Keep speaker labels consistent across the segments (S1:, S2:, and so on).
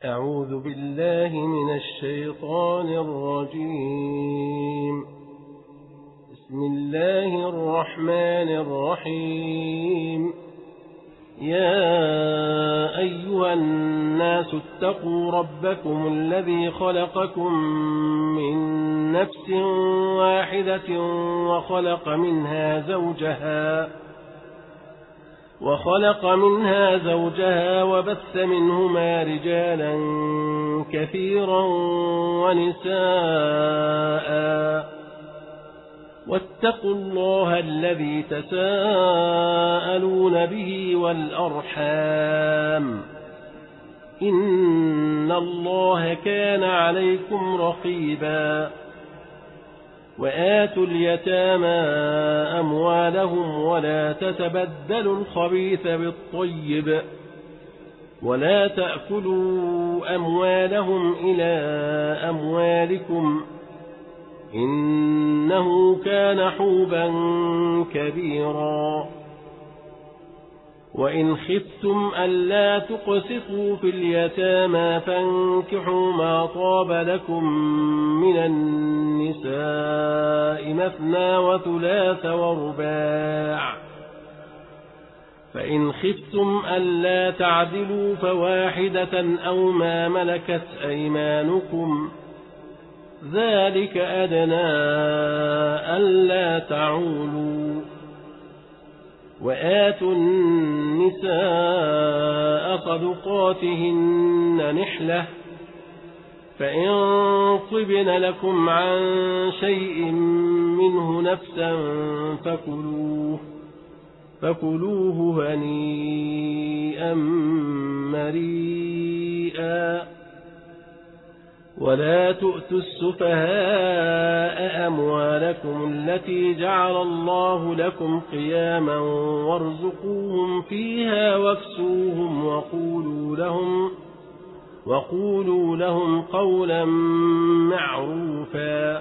S1: أعوذ بالله من الشيطان الرجيم. بسم الله الرحمن الرحيم. يا أيها الناس اتقوا ربكم الذي خلقكم من نفس واحدة وخلق منها زوجها وبث منهما رجالا كثيرا ونساء، واتقوا الله الذي تساءلون به والأرحام، إن الله كان عليكم رقيبا. وآتوا اليتامى أموالهم ولا تتبدلوا الخبيث بالطيب، ولا تأكلوا أموالهم إلى أموالكم، إنه كان حوبا كبيرا. وإن خفتم ألا تقسطوا في اليتامى فانكحوا ما طاب لكم من النساء مثنى وثلاث ورباع، فإن خفتم ألا تعدلوا فواحدة أو ما ملكت أيمانكم، ذلك أدنى ألا تعولوا. وآتوا النساء صدقاتهن نحلة، فإن طبن لكم عن شيء منه نفسا فكلوه هنيئا مريئا. ولا تؤتوا السفهاء أموالكم التي جعل الله لكم قياما وارزقوهم فيها واكسوهم وقولوا لهم قولا معروفا.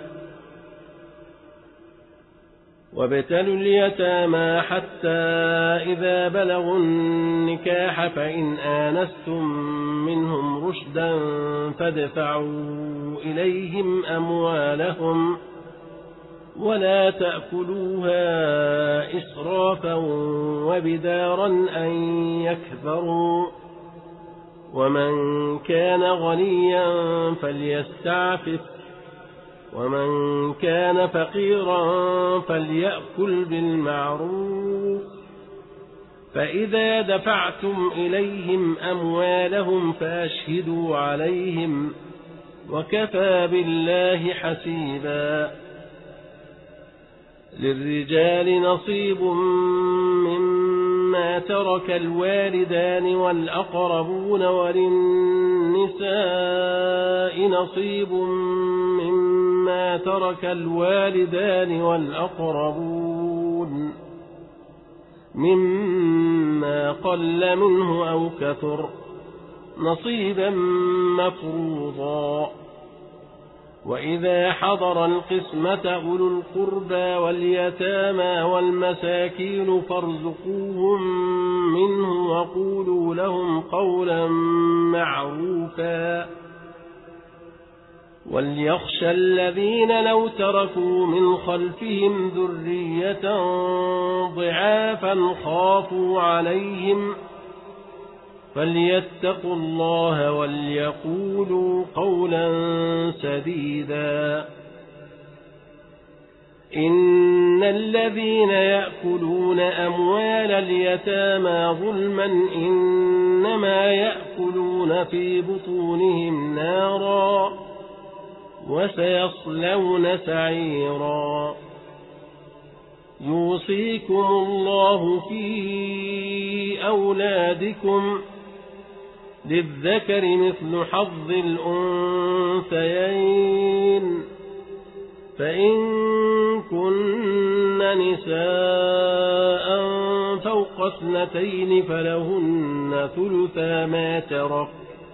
S1: وابتلوا اليتامى حتى إذا بلغوا النكاح فإن آنستم منهم رشدا فادفعوا إليهم أموالهم ولا تأكلوها إسرافا وبدارا أن يكبروا، ومن كان غنيا فليستعفف، ومن كان فقيرا فليأكل بالمعروف. فإذا دفعتم إليهم أموالهم فأشهدوا عليهم، وكفى بالله حسيبا. للرجال نصيب مما ترك الوالدان والأقربون، وللنساء نصيب مما ترك الوالدان والأقربون مما قل منه أو كثر، نصيبا مفروضا. وإذا حضر القسمة أولو القربى واليتامى والمساكين فارزقوهم منه وقولوا لهم قولا معروفا. وليخشى الذين لو تركوا من خلفهم ذرية ضعافا خافوا عليهم فليتقوا الله وليقولوا قولا سديدا. إن الذين يأكلون أموال اليتامى ظلما إنما يأكلون في بطونهم نارا وسيصلون سعيرا. يوصيكم الله في أولادكم، للذكر مثل حظ الأنثيين، فإن كن نساء فوق اثنتين فلهن ثلثا ما ترك،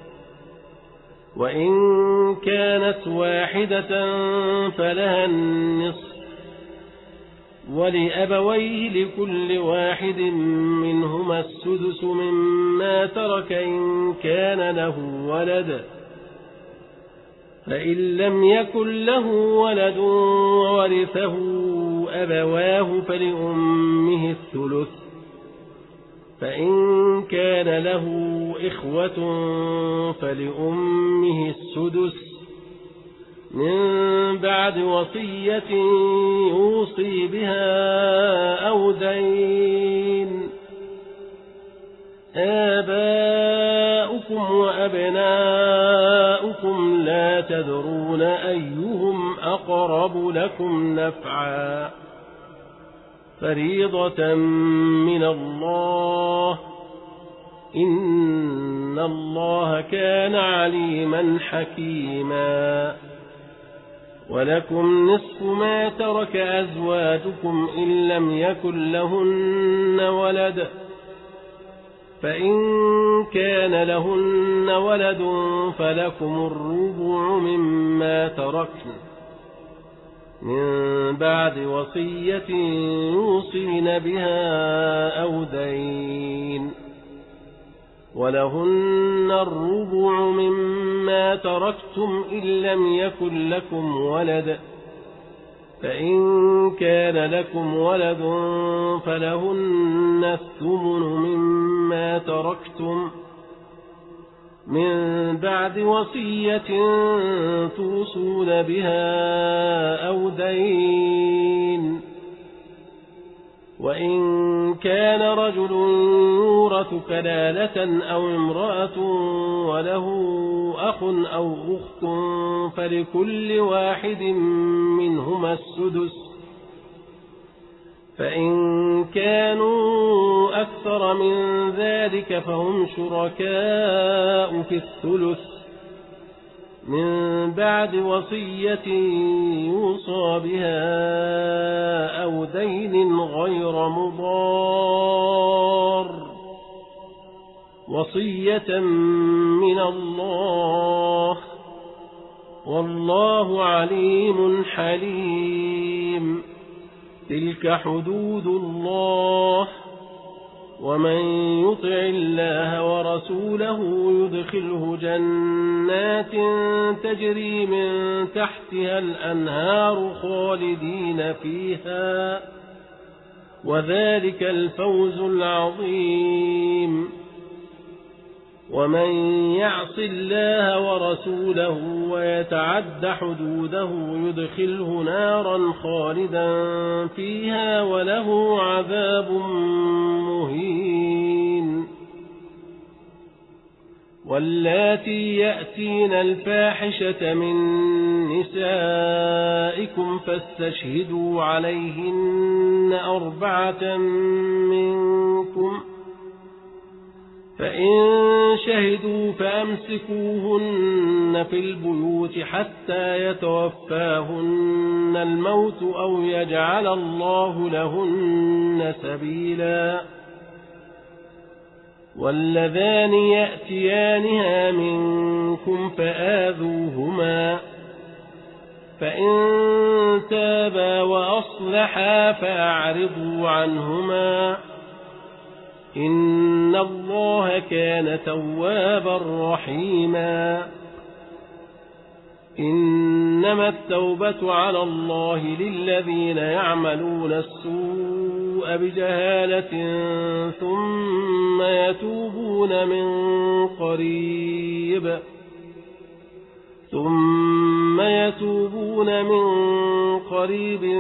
S1: وإن كانت واحدة فلها النصف، ولأبويه لكل واحد منهما السدس مما ترك إن كان له ولد، فإن لم يكن له ولد وورثه أبواه فلأمه الثلث، فإن كان له إخوة فلأمه السدس من بعد وصية يوصي بها أو دين. آباؤكم وأبناؤكم لا تدرون أيهم أقرب لكم نفعا، فريضة من الله، إن الله كان عليما حكيما. ولكم نصف ما ترك أزواجكم إن لم يكن لهن ولد، فإن كان لهن ولد فلكم الربع مما تركن من بعد وصية يوصين بها أو دين. ولهن الربع مما تركتم إن لم يكن لكم ولد، فإن كان لكم ولد فلهن الثمن مما تركتم من بعد وصية توصون بها أو دين. وإن كان رجل يورث كلالة أو امرأة وله أخ أو أخت فلكل واحد منهما السدس، فإن كانوا أكثر من ذلك فهم شركاء في الثلث من بعد وصية يوصى بها أو دين غير مضار، وصية من الله، والله عليم حليم. تلك حدود الله، ومن يطع الله ورسوله يدخله جنات تجري من تحتها الأنهار خالدين فيها، وذلك الفوز العظيم. ومن يعص الله ورسوله ويتعد حدوده يدخله نارا خالدا فيها وله عذاب مهين. واللاتي يأتين الفاحشة من نسائكم فاستشهدوا عليهن 4 منكم، فإن شهدوا فأمسكوهن في البيوت حتى يتوفاهن الموت أو يجعل الله لهن سبيلا. واللذان يأتيانها منكم فآذوهما، فإن تابا وأصلحا فأعرضوا عنهما، إن الله كان توابا رحيما. إنما التوبة على الله للذين يعملون السوء بجهالة ثم يتوبون من قريب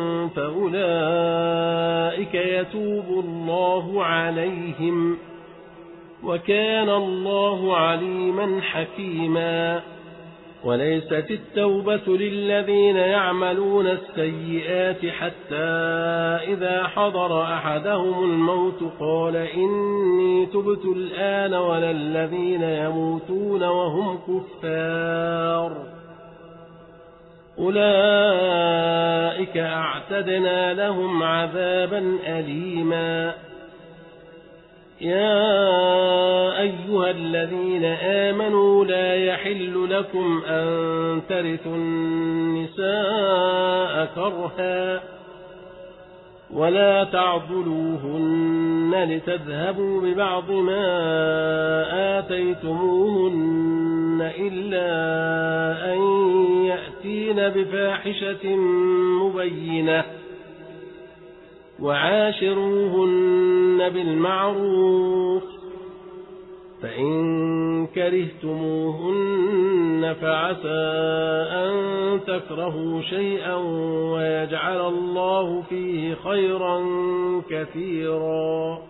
S1: فأولئك يتوب الله عليهم، وكان الله عليما حكيما. وليست التوبة للذين يعملون السيئات حتى إذا حضر أحدهم الموت قال إني تبت الآن، ولا الذين يموتون وهم كفار، أولئك أعتدنا لهم عذابا أليما. يا أيها الذين آمنوا لا يحل لكم أن ترثوا النساء كرها، ولا تعضلوهن لتذهبوا ببعض ما آتيتموهن إلا أن يأتين بفاحشة مبينة وعاشروهن بالمعروف فإن كرهتموهن فعسى أن تكرهوا شيئا ويجعل الله فيه خيرا كثيرا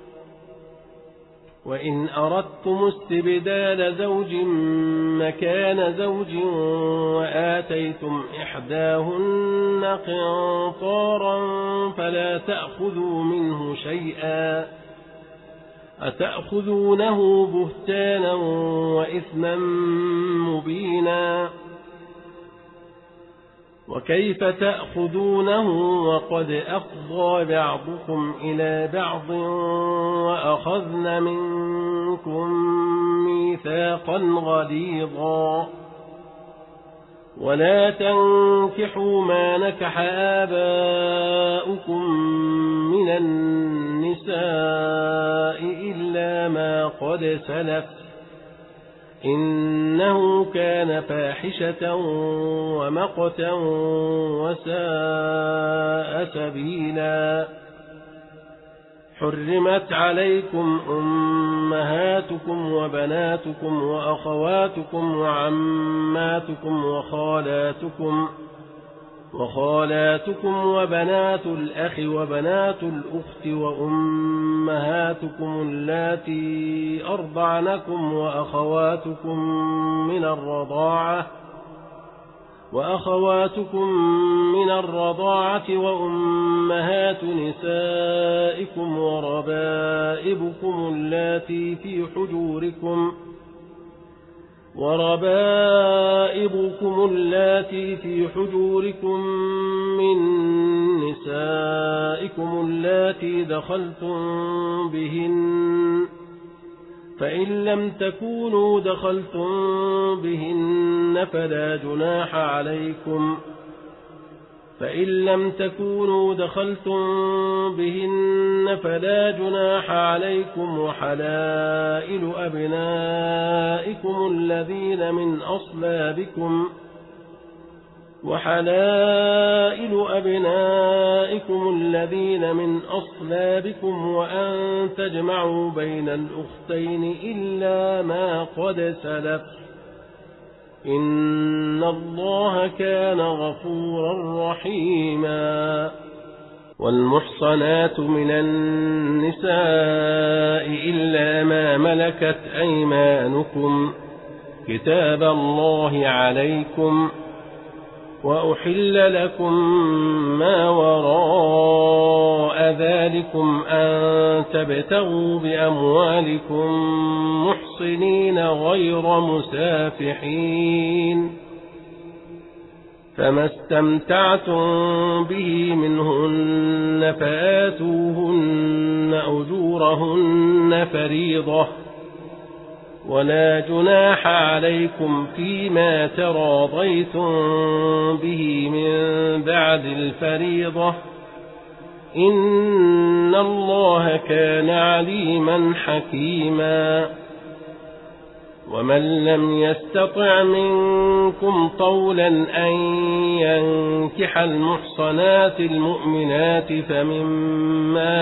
S1: وإن أردتم استبدال زوج مكان زوج وآتيتم إحداهن قنطارا فلا تأخذوا منه شيئا أتأخذونه بهتانا وإثما مبينا وكيف تأخذونه وقد أفضى بعضكم إلى بعض وأخذن منكم ميثاقا غليظا ولا تنكحوا ما نكح آباؤكم من النساء إلا ما قد سلف إنه كان فاحشة ومقتا وساء سبيلا حرمت عليكم أمهاتكم وبناتكم وأخواتكم وعماتكم وخالاتكم وبنات الأخ وبنات الأخت وأمهاتكم اللاتي أرضعنكم وأخواتكم من الرضاعة وأمهات نسائكم وربائبكم اللاتي في حجوركم من نسائكم اللاتي دخلتم بهن فإن لم تكونوا دخلتم بهن فلا جناح عليكم وحلائل أبنائكم الذين من أصلابكم وأن تجمعوا بين الأختين إلا ما قد سلف إن الله كان غفورا رحيما والمحصنات من النساء إلا ما ملكت أيمانكم كتاب الله عليكم وأحل لكم ما وراء ذلكم أن تبتغوا بأموالكم محصنين غير مسافحين فما استمتعتم به منهن فآتوهن أجورهن فريضة ولا جناح عليكم فيما تراضيتم به من بعد الفريضة إن الله كان عليما حكيما ومن لم يستطع منكم طولا أن ينكح المحصنات المؤمنات فمما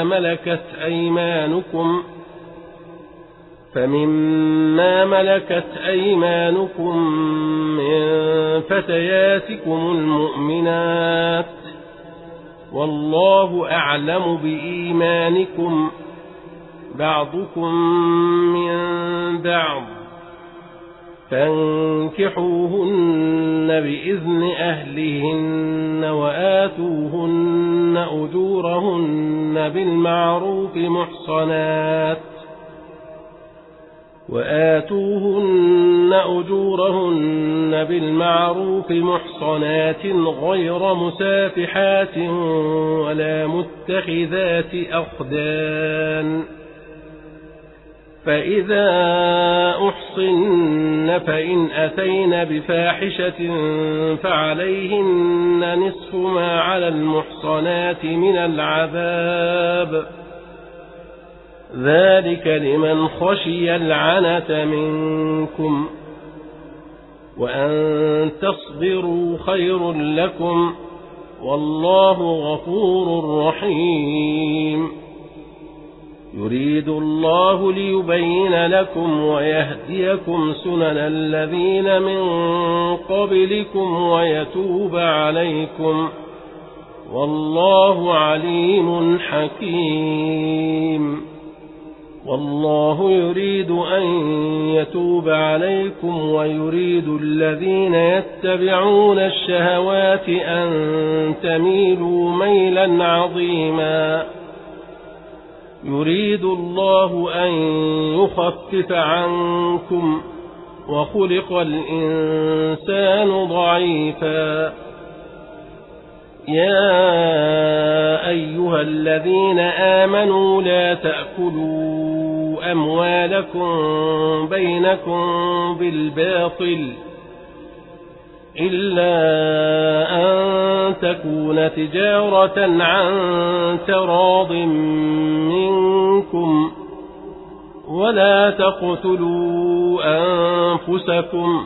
S1: ملكت أيمانكم من فتياتكم المؤمنات والله أعلم بإيمانكم بعضكم من بعض فانكحوهن بإذن أهلهن وآتوهن أجورهن بالمعروف محصنات غير مسافحات ولا متخذات أخدان فإذا أحصن فإن أتين بفاحشة فعليهن نصف ما على المحصنات من العذاب، ذلك لمن خشي العنة منكم، وأن تصبروا خير لكم، والله غفور رحيم. يريد الله ليبين لكم ويهديكم سنن الذين من قبلكم ويتوب عليكم، والله عليم حكيم. والله يريد أن يتوب عليكم ويريد الذين يتبعون الشهوات أن تميلوا ميلا عظيما. يريد الله أن يخفف عنكم، وخلق الإنسان ضعيفا. يا أيها الذين آمنوا لا تأكلوا أموالكم بينكم بالباطل إلا أن تكون تجارة عن تراض منكم، ولا تقتلوا أنفسكم،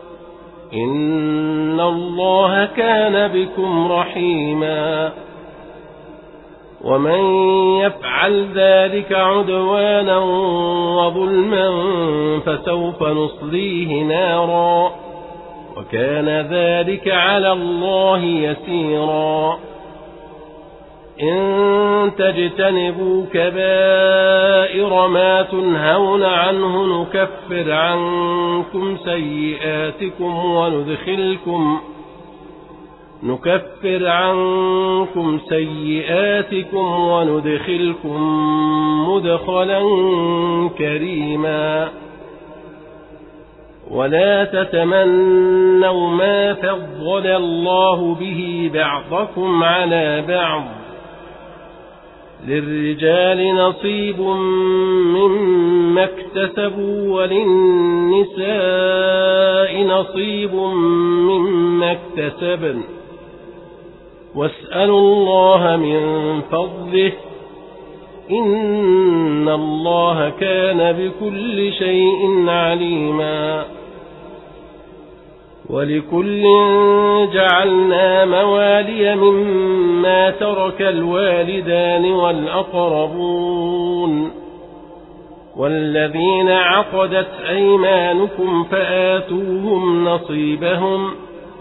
S1: إن الله كان بكم رحيما. ومن يفعل ذلك عدوانا وظلما فسوف نصليه نارا، وكان ذلك على الله يسيرا. إن تجتنبوا كبائر ما تنهون عنه نكفر عنكم سيئاتكم وندخلكم مدخلا كريما. ولا تتمنوا ما فضل الله به بعضكم على بعض، للرجال نصيب مما اكتسبوا وللنساء نصيب مما اكتسبن، واسألوا الله من فضله، إن الله كان بكل شيء عليما. ولكل جعلنا موالي مما ترك الوالدان والأقربون والذين عقدت أيمانكم فآتوهم نصيبهم،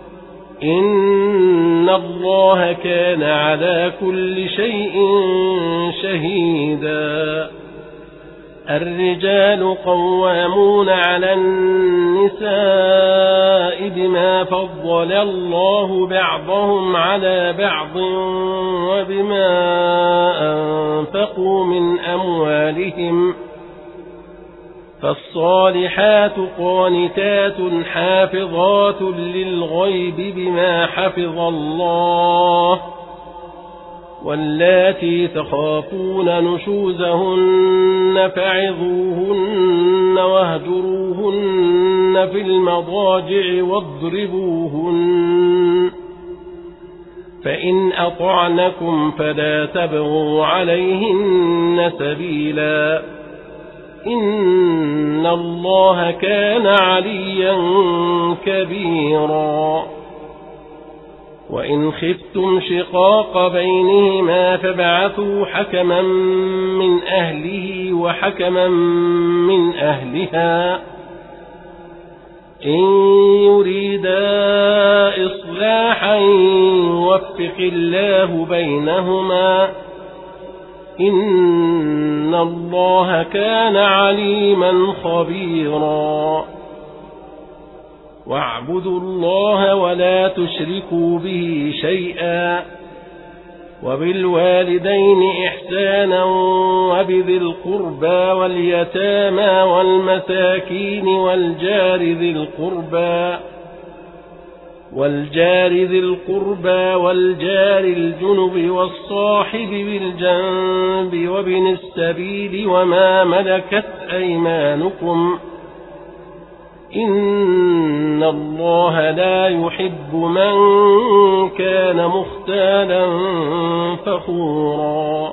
S1: إن الله كان على كل شيء شهيدا. الرجال قوامون على النساء بما فضل الله بعضهم على بعض وبما أنفقوا من أموالهم، فالصالحات قانتات حافظات للغيب بما حفظ الله، واللاتي تخافون نشوزهن فعظوهن واهجروهن في المضاجع واضربوهن، فإن أطعنكم فلا تبغوا عليهن سبيلا، إن الله كان عليا كبيرا. وإن خفتم شقاق بينهما فابعثوا حكما من أهله وحكما من أهلها، إن يريدا إصلاحا يوفق الله بينهما، إن الله كان عليما خبيرا. واعبدوا الله ولا تشركوا به شيئا، وبالوالدين إحسانا وبذي القربى واليتامى والمساكين والجار ذي القربى والجار ذي القربى والجار الجنب والصاحب بالجنب وابن السبيل وما ملكت أيمانكم إن الله لا يحب من كان مختالا فخورا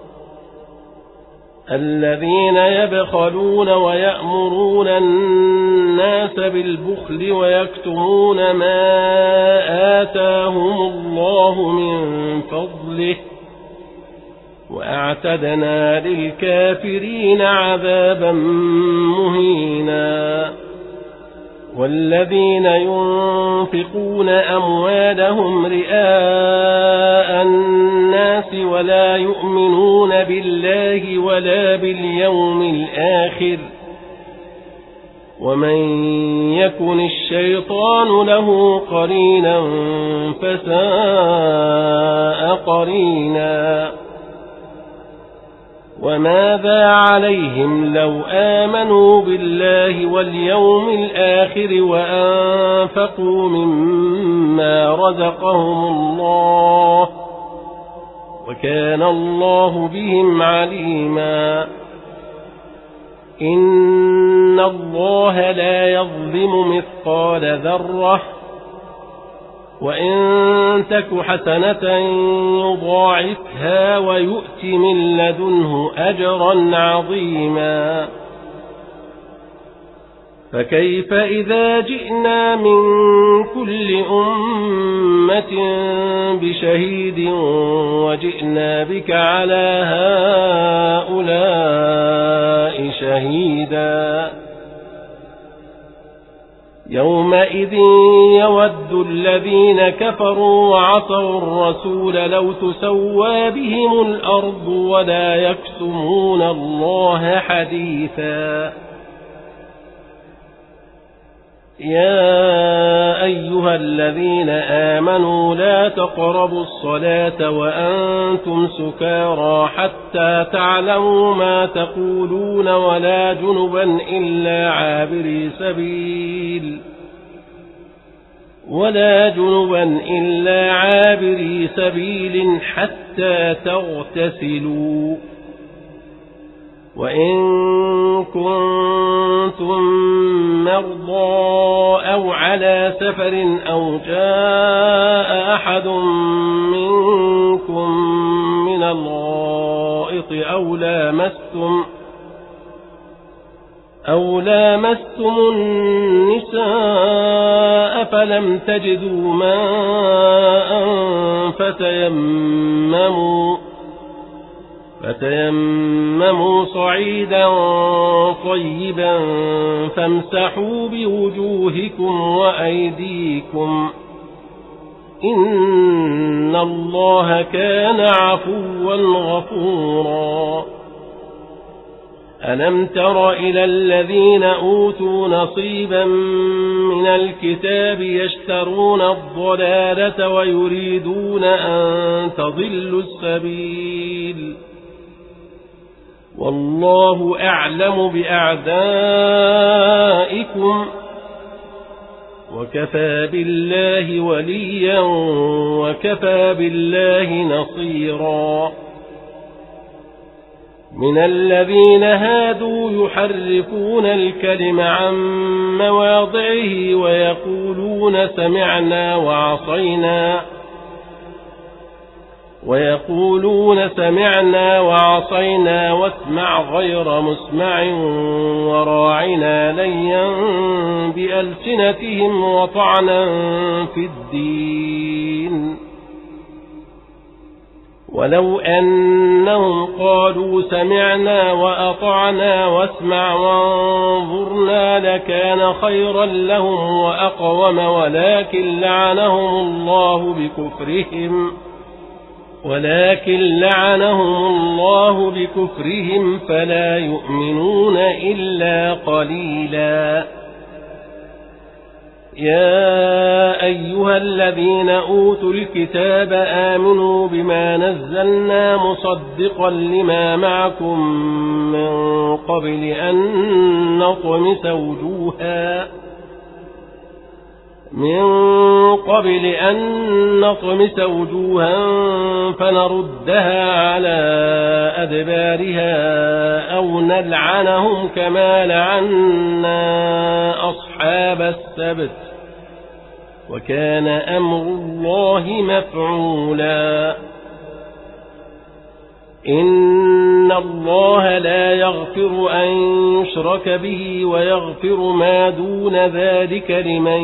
S1: الذين يبخلون ويأمرون الناس بالبخل ويكتمون ما آتاهم الله من فضله وأعتدنا للكافرين عذابا مهينا والذين ينفقون أموالهم رئاء الناس ولا يؤمنون بالله ولا باليوم الآخر ومن يكن الشيطان له قرينا فساء قرينا وماذا عليهم لو آمنوا بالله واليوم الآخر وأنفقوا مما رزقهم الله وكان الله بهم عليما إن الله لا يظلم مثقال ذرة وإن تك حسنة يضاعفها ويؤت من لدنه أجرا عظيما فكيف إذا جئنا من كل أمة بشهيد وجئنا بك على هؤلاء شهيدا يومئذ يود الذين كفروا وعصوا الرسول لو تسوى بهم الأرض ولا يكتمون الله حديثا يا أيها الذين آمنوا لا تقربوا الصلاة وأنتم سكارى حتى تعلموا ما تقولون ولا جنبا إلا عابري سبيل حتى تغتسلوا وإن كنتم مرضى أو على سفر أو جاء أحد منكم من الغائط أو لامستم النساء فلم تجدوا ماء فتيمموا صعيدا طيبا فامسحوا بوجوهكم وأيديكم إن الله كان عفوا غفورا ألم تر إلى الذين أوتوا نصيبا من الكتاب يشترون الضلالة ويريدون أن تضلوا السبيل والله أعلم بأعدائكم وكفى بالله وليا وكفى بالله نصيرا من الذين هادوا يحرفون الكلم عن مواضعه ويقولون سمعنا وعصينا واسمع غير مسمع وراعنا ليا بألسنتهم وطعنا في الدين ولو أنهم قالوا سمعنا وأطعنا واسمع وانظرنا لكان خيرا لهم وأقوم ولكن لعنهم الله بكفرهم فلا يؤمنون إلا قليلا يا أيها الذين أوتوا الكتاب آمنوا بما نزلنا مصدقا لما معكم من قبل أن قبل أن نطمس وجوها فنردها على أدبارها أو نلعنهم كما لعنا أصحاب السبت وكان أمر الله مفعولا إن الله لا يغفر أن يشرك به ويغفر ما دون ذلك لمن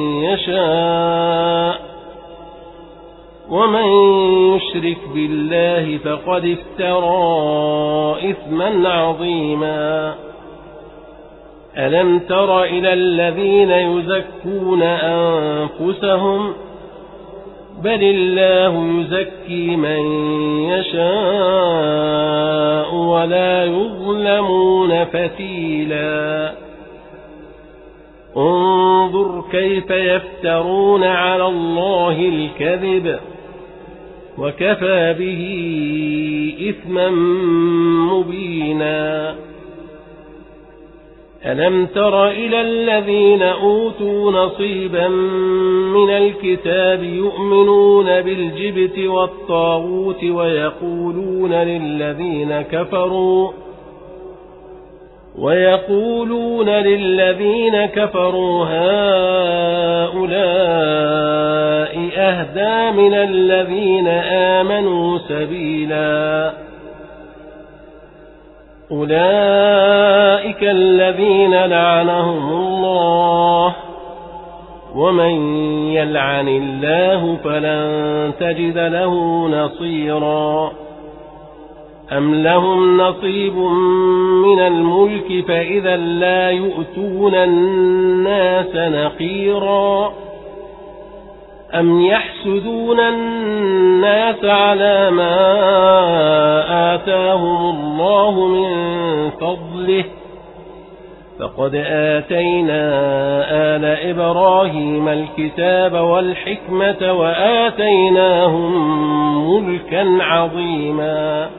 S1: يشاء ومن يشرك بالله فقد افترى إثما عظيما ألم تر إلى الذين يزكون أنفسهم بل الله يزكي من يشاء ولا يظلمون فتيلا انظر كيف يفترون على الله الكذب وكفى به إثما مبينا ألم تر إلى الذين أوتوا نصيبا من الكتاب يؤمنون بالجبت والطاغوت ويقولون للذين كفروا هؤلاء أهدى من الذين آمنوا سبيلا أولئك الذين لعنهم الله ومن يلعن الله فلن تجد له نصيرا أم لهم نصيب من الملك فإذا لا يؤتون الناس نقيرا أم يحسدون الناس على ما آتاهم الله من فضله فقد آتينا آل إبراهيم الكتاب والحكمة وآتيناهم ملكا عظيما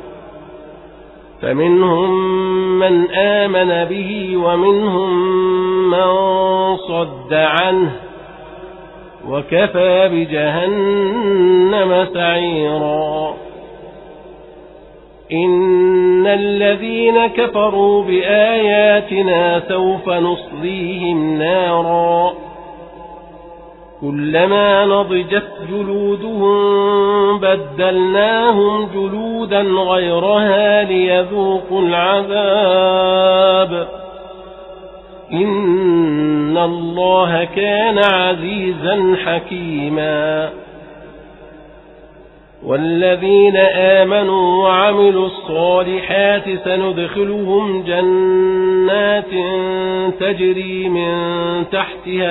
S1: فمنهم من آمن به ومنهم من صد عنه وكفى بجهنم سعيرا إن الذين كفروا بآياتنا سوف نصليهم نارا كلما نضجت جلودهم بدلناهم جلودا غيرها ليذوقوا العذاب إن الله كان عزيزا حكيما والذين آمنوا وعملوا الصالحات سندخلهم جنات تجري من تحتها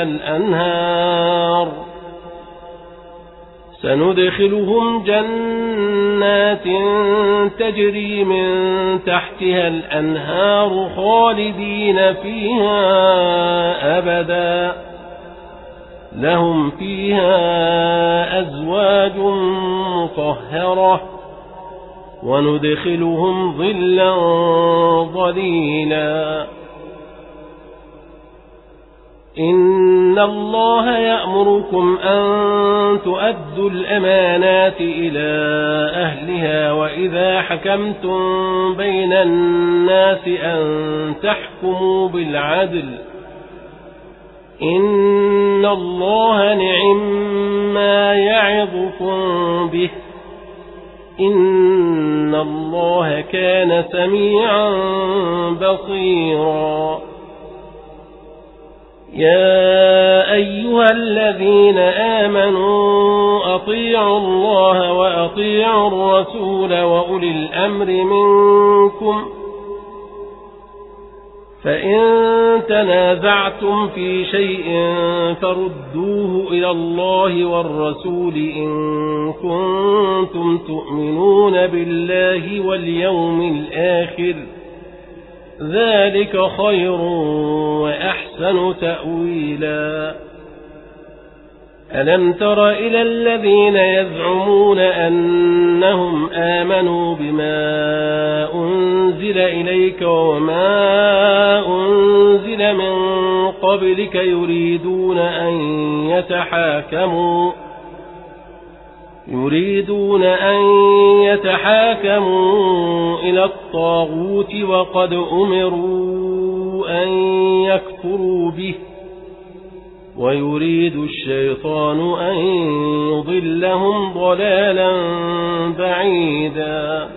S1: الأنهار خالدين فيها أبدا لهم فيها أزواج مطهرة وندخلهم ظلا ظليلا إن الله يأمركم أن تؤدوا الأمانات إلى أهلها وإذا حكمتم بين الناس أن تحكموا بالعدل إن الله نعما يعظكم به إن الله كان سميعا بصيرا يا أيها الذين آمنوا أطيعوا الله وأطيعوا الرسول وأولي الأمر منكم فإن تنازعتم في شيء فردوه إلى الله والرسول إن كنتم تؤمنون بالله واليوم الآخر ذلك خير وأحسن تأويلا ألم تر إلى الذين يزعمون أنهم آمنوا بما أنزل إليك وما أنزل من قبلك يريدون أن يتحاكموا إلى الطاغوت وقد أمروا أن يكفروا به ويريد الشيطان أن يضلهم ضلالا بعيدا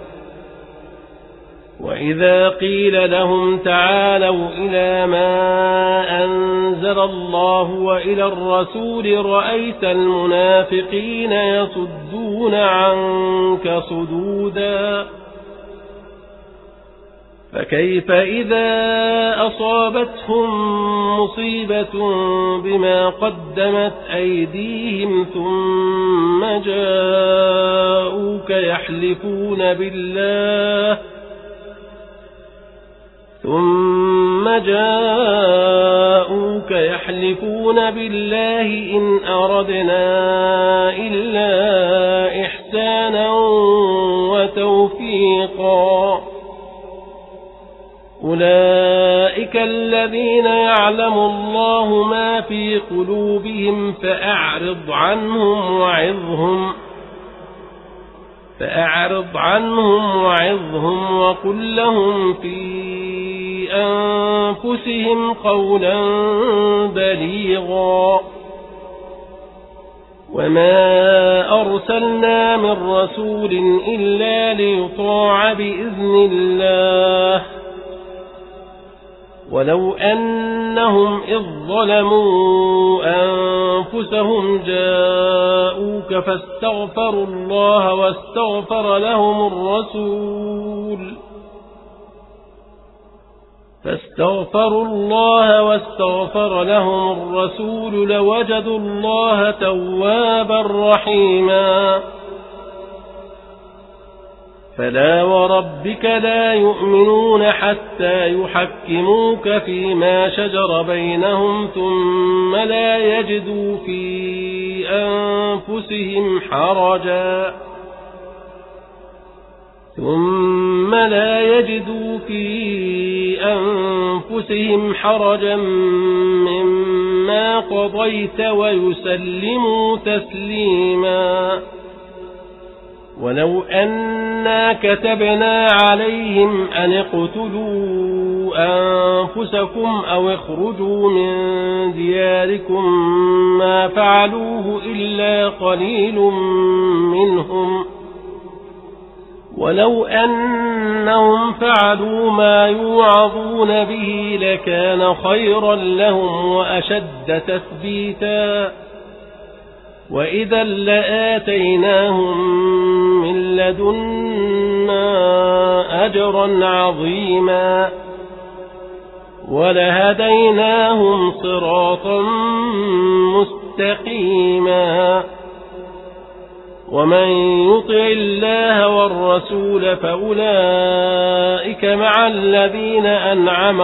S1: وإذا قيل لهم تعالوا إلى ما أنزل الله وإلى الرسول رأيت المنافقين يصدون عنك صدودا فكيف إذا أصابتهم مصيبة بما قدمت أيديهم ثم جاءوك يحلفون بالله إن أردنا إلا إحسانا وتوفيقا أولئك الذين يعلم الله ما في قلوبهم فأعرض عنهم وعظهم وقل لهم في أنفسهم قولا بليغا وما أرسلنا من رسول إلا ليطاع بإذن الله ولو أنهم إذ ظلموا أنفسهم جاءوك فاستغفروا الله واستغفر لهم الرسول لوجدوا الله توابا رحيما فلا وربك لا يؤمنون حتى يحكموك فيما شجر بينهم ثم لا يجدوا في أنفسهم حرجا مما قضيت ويسلموا تسليما ولو أنا كتبنا عليهم أن اقتلوا أنفسكم أو اخرجوا من دياركم ما فعلوه إلا قليل منهم ولو أنهم فعلوا ما يوعظون به لكان خيرا لهم وأشد تثبيتا وإذا لآتيناهم من لدنا أجرا عظيما ولهديناهم صراطا مستقيما ومن يطع الله والرسول فأولئك مع الذين أنعم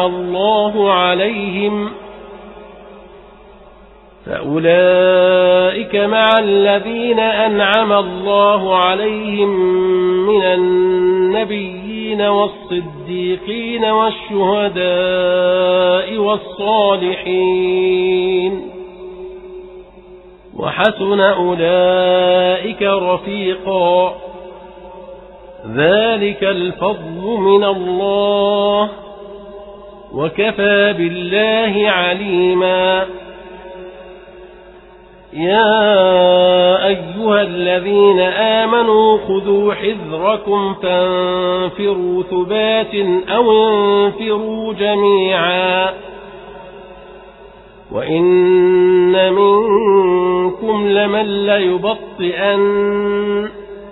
S1: الله عليهم من النبيين والصديقين والشهداء والصالحين وحسن أولئك رفيقا ذلك الفضل من الله وكفى بالله عليما يا أيها الذين آمنوا خذوا حذركم فانفروا ثبات أو انفروا جميعا وإن منكم لمن ليبطئن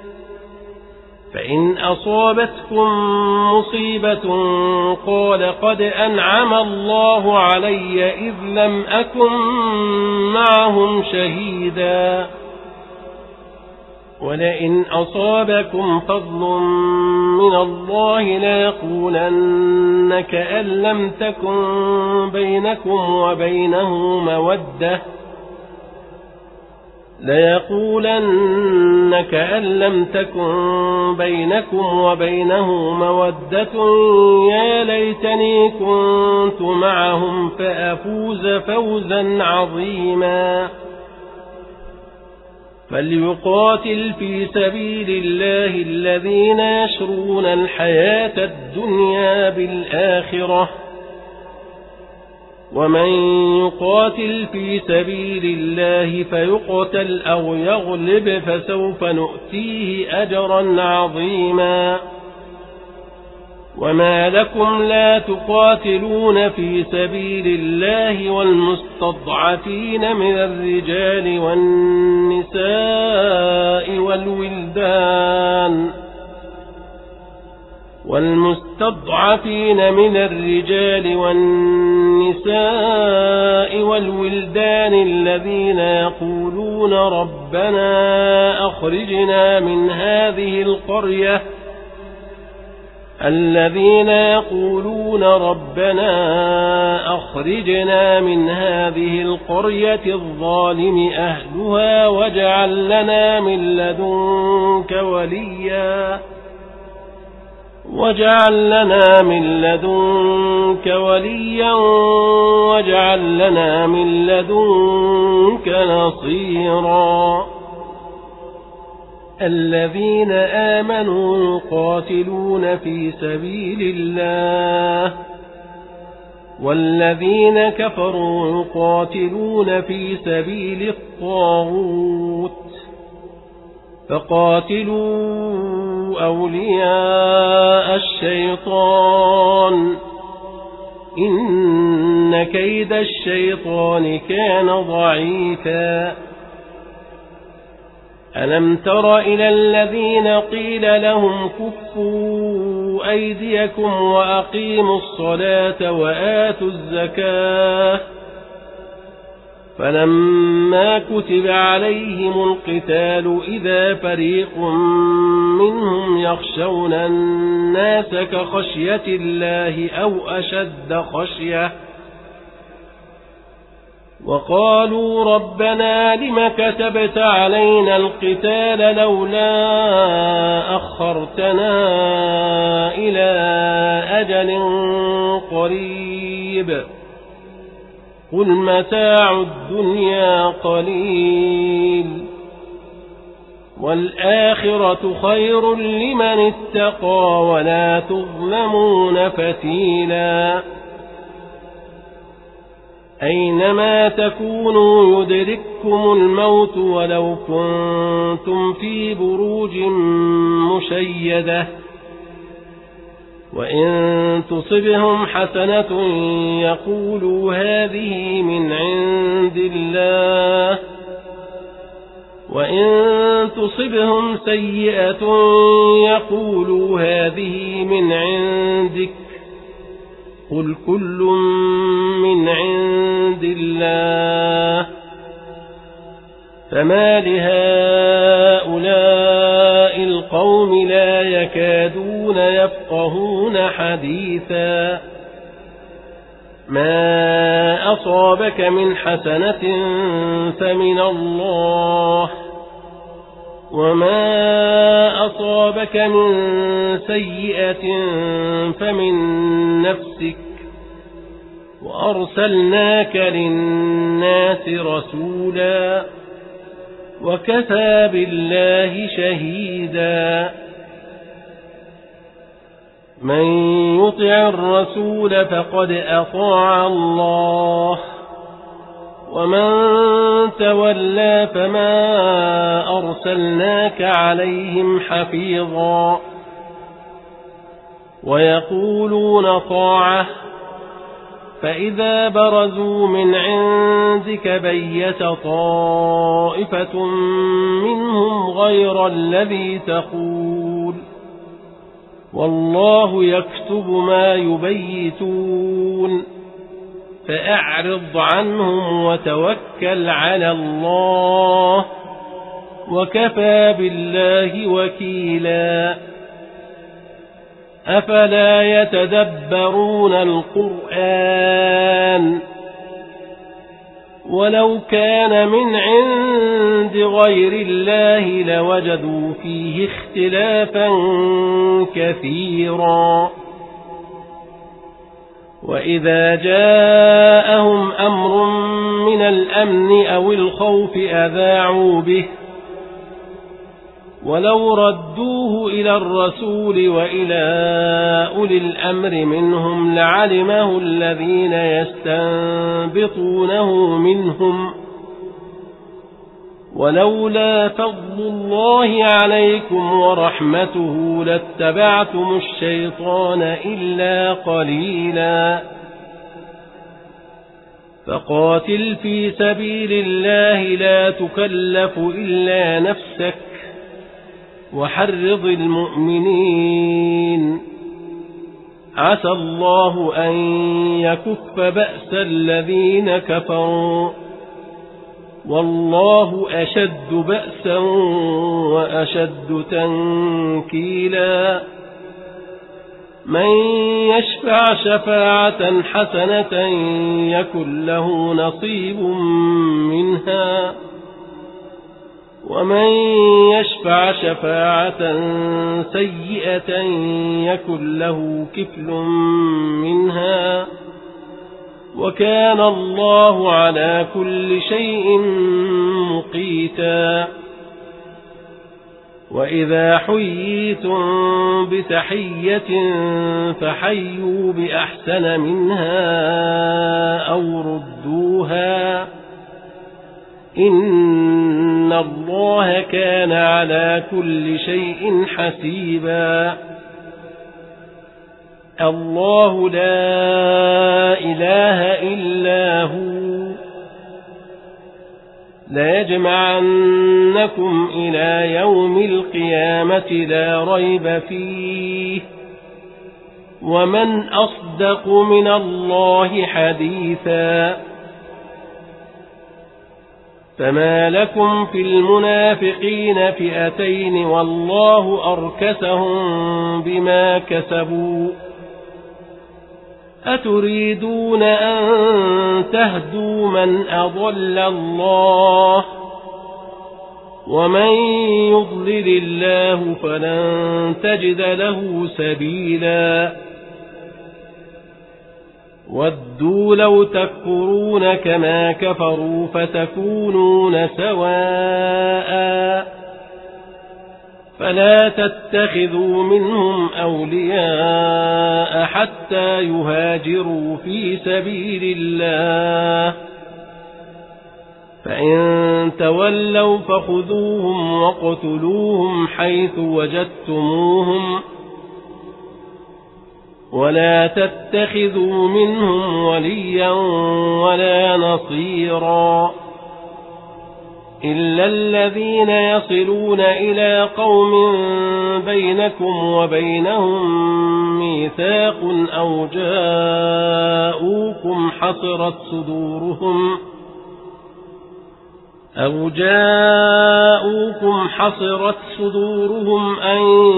S1: فإن أصابتكم مصيبة قال قد أنعم الله علي إذ لم أكن معهم شهيدا ولئن أصابكم فضل من الله ليقولن كأن لم تكن ليقولن كأن لم تكن بينكم وبينه مودة يا ليتني كنت معهم فأفوز فوزا عظيما. فليقاتل في سبيل الله الذين يشرون الحياة الدنيا بالآخرة، ومن يقاتل في سبيل الله فيقتل أو يغلب فسوف نؤتيه أجرا عظيما. وما لكم لا تقاتلون في سبيل الله والمستضعفين من الرجال والنساء والولدان الذين يقولون ربنا أخرجنا من هذه القرية الظالم أهلها واجعل لنا من لدنك وليا واجعل لنا من لدنك نصيرا. الذين آمنوا يقاتلون في سبيل الله والذين كفروا يقاتلون في سبيل الطاغوت فقاتلوا أولياء الشيطان إن كيد الشيطان كان ضعيفا. ألم تر إلى الذين قيل لهم كفوا أيديكم وأقيموا الصلاة وآتوا الزكاة فلما كتب عليهم القتال إذا فريق منهم يخشون الناس كخشية الله أو أشد خشية وقالوا ربنا لم كتبت علينا القتال لولا أخرتنا إلى أجل قريب قل متاع الدنيا قليل والآخرة خير لمن اتقى ولا تظلمون فتيلا. أينما تكونوا يدرككم الموت ولو كنتم في بروج مشيدة وإن تصبهم حسنة يقولوا هذه من عند الله وإن تصبهم سيئة يقولوا هذه من عندك قل كل من عند الله فما لهؤلاء القوم لا يكادون يفقهون حديثا. ما أصابك من حسنة فمن الله وما أصابك من سيئة فمن نفسك وأرسلناك للناس رسولا وكفى بالله شهيدا. من يطع الرسول فقد أطاع الله ومن تولى فما أرسلناك عليهم حفيظا. ويقولون طاعة فإذا برزوا من عندك بيت طائفة منهم غير الذي تقول والله يكتب ما يبيتون فأعرض عنهم وتوكل على الله وكفى بالله وكيلا. أفلا يتدبرون القرآن ولو كان من عند غير الله لوجدوا فيه اختلافا كثيرا. وإذا جاءهم أمر من الأمن أو الخوف أذاعوا به، ولو ردوه إلى الرسول وإلى أولي الأمر منهم لعلمه الذين يستنبطونه منهم، ولولا فضل الله عليكم ورحمته لاتبعتم الشيطان إلا قليلا. فقاتل في سبيل الله لا تكلف إلا نفسك وحرض المؤمنين، عسى الله أن يكف بأس الذين كفروا، والله أشد بأسا وأشد تنكيلا. من يشفع شفاعة حسنة يكن له نصيب منها، ومن يشفع شفاعة سيئة يكن له كفل منها، وكان الله على كل شيء مقيتا. وإذا حييتم بتحية فحيوا بأحسن منها أو ردوها، إن الله كان على كل شيء حسيبا. الله لا إله إلا هو، ليجمعنكم إلى يوم القيامة لا ريب فيه، ومن أصدق من الله حديثا. فما لكم في المنافقين فئتين والله أركسهم بما كسبوا، أتريدون أن تهدوا من أضل الله، ومن يضلل الله فلن تجد له سبيلا. ودوا لو تكفرون كما كفروا فتكونون سواء، فلا تتخذوا منهم أولياء حتى يهاجروا في سبيل الله، فإن تولوا فخذوهم واقتلوهم حيث وجدتموهم، ولا تتخذوا منهم وليا ولا نصيرا، إلا الذين يصلون إلى قوم بينكم وبينهم ميثاق أو جاءوكم حصرت صدورهم أن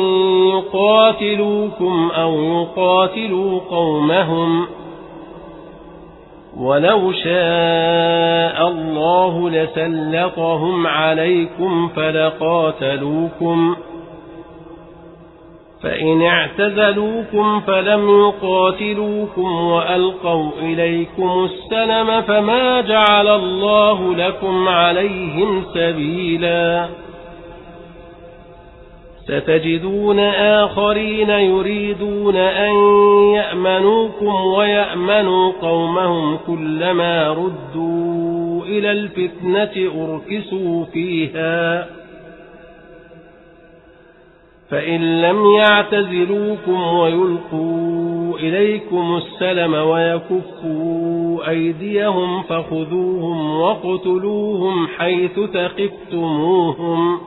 S1: يقاتلوكم أو يقاتلوا قومهم، ولو شاء الله لسلطهم عليكم فلقاتلوكم، فإن اعتزلوكم فلم يقاتلوكم وألقوا إليكم السلم فما جعل الله لكم عليهم سبيلا. ستجدون آخرين يريدون أن يأمنوكم ويأمنوا قومهم، كلما ردوا إلى الفتنة أركسوا فيها، فإن لم يعتزلوكم ويلقوا إليكم السلم ويكفوا أيديهم فخذوهم واقتلوهم حيث ثقفتموهم،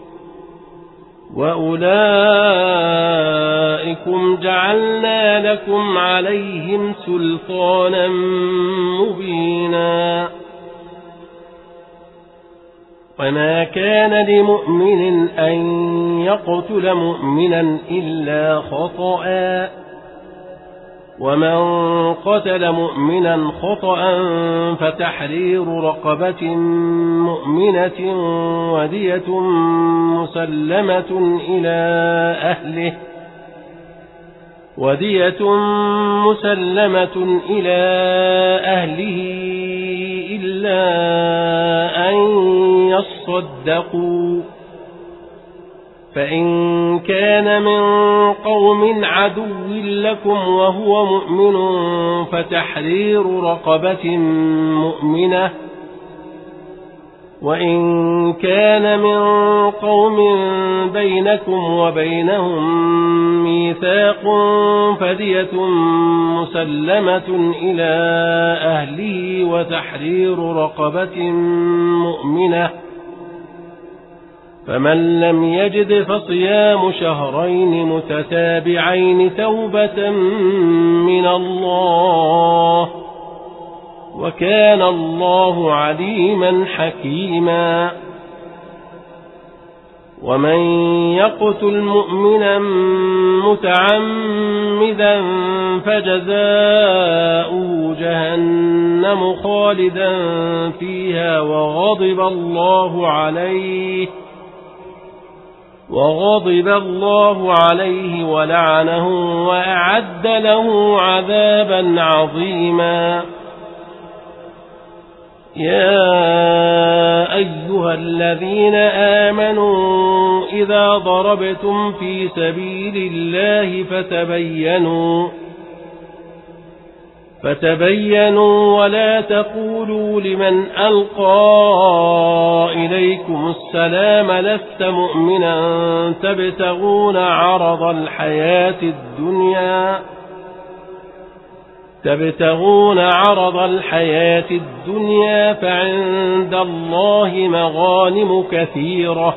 S1: وأولئكم جعلنا لكم عليهم سلطانا مبينا. وما كان لمؤمن أن يقتل مؤمنا إلا خطأ، ومن قتل مؤمنا خطأ فتحرير رقبة مؤمنة ودية مسلمة إلى أهله إلا أن يصدقوا، فإن كان من قوم عدو لكم وهو مؤمن فتحرير رقبة مؤمنة، وإن كان من قوم بينكم وبينهم ميثاق فدية مسلمة إلى أهله وتحرير رقبة مؤمنة، فمن لم يجد فصيام شهرين متتابعين توبة من الله، وكان الله عليما حكيما. ومن يقتل مؤمنا متعمدا فجزاؤه جهنم خالدا فيها وغضب الله عليه ولعنه وأعد له عذابا عظيما. يا أيها الذين آمنوا إذا ضربتم في سبيل الله فتبينوا ولا تقولوا لمن ألقى إليكم السلام لست مؤمنا تبتغون عرض الحياة الدنيا فعند الله مغانم كثيرة،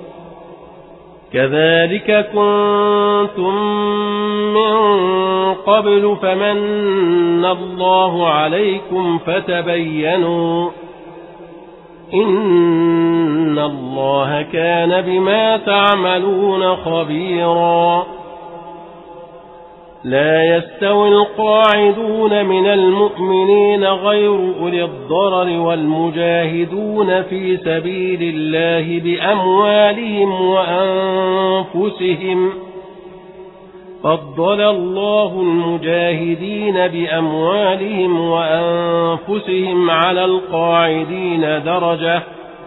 S1: كذلك كنتم من قبل فمن الله عليكم فتبينوا إن الله كان بما تعملون خبيرا. لا يستوي القاعدون من المؤمنين غير أولي الضرر والمجاهدون في سبيل الله بأموالهم وأنفسهم، فضل الله المجاهدين بأموالهم وأنفسهم على القاعدين درجة،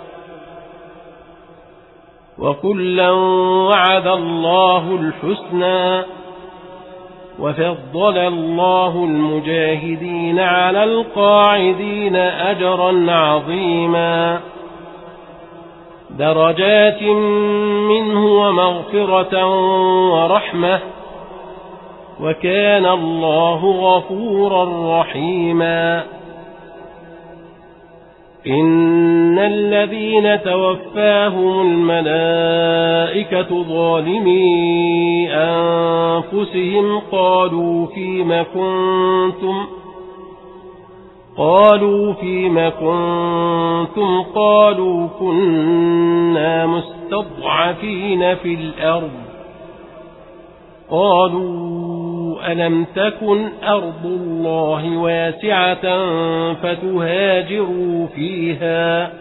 S1: وكلا وعد الله الحسنى، وفضل الله المجاهدين على القاعدين أجرا عظيما، درجات منه ومغفرة ورحمة، وكان الله غفورا رحيما. إن الذين توفاهم الملائكة ظالمي أنفسهم قالوا فيم كنتم قالوا كنا مستضعفين في الأرض، قالوا ألم تكن أرض الله واسعة فتهاجروا فيها،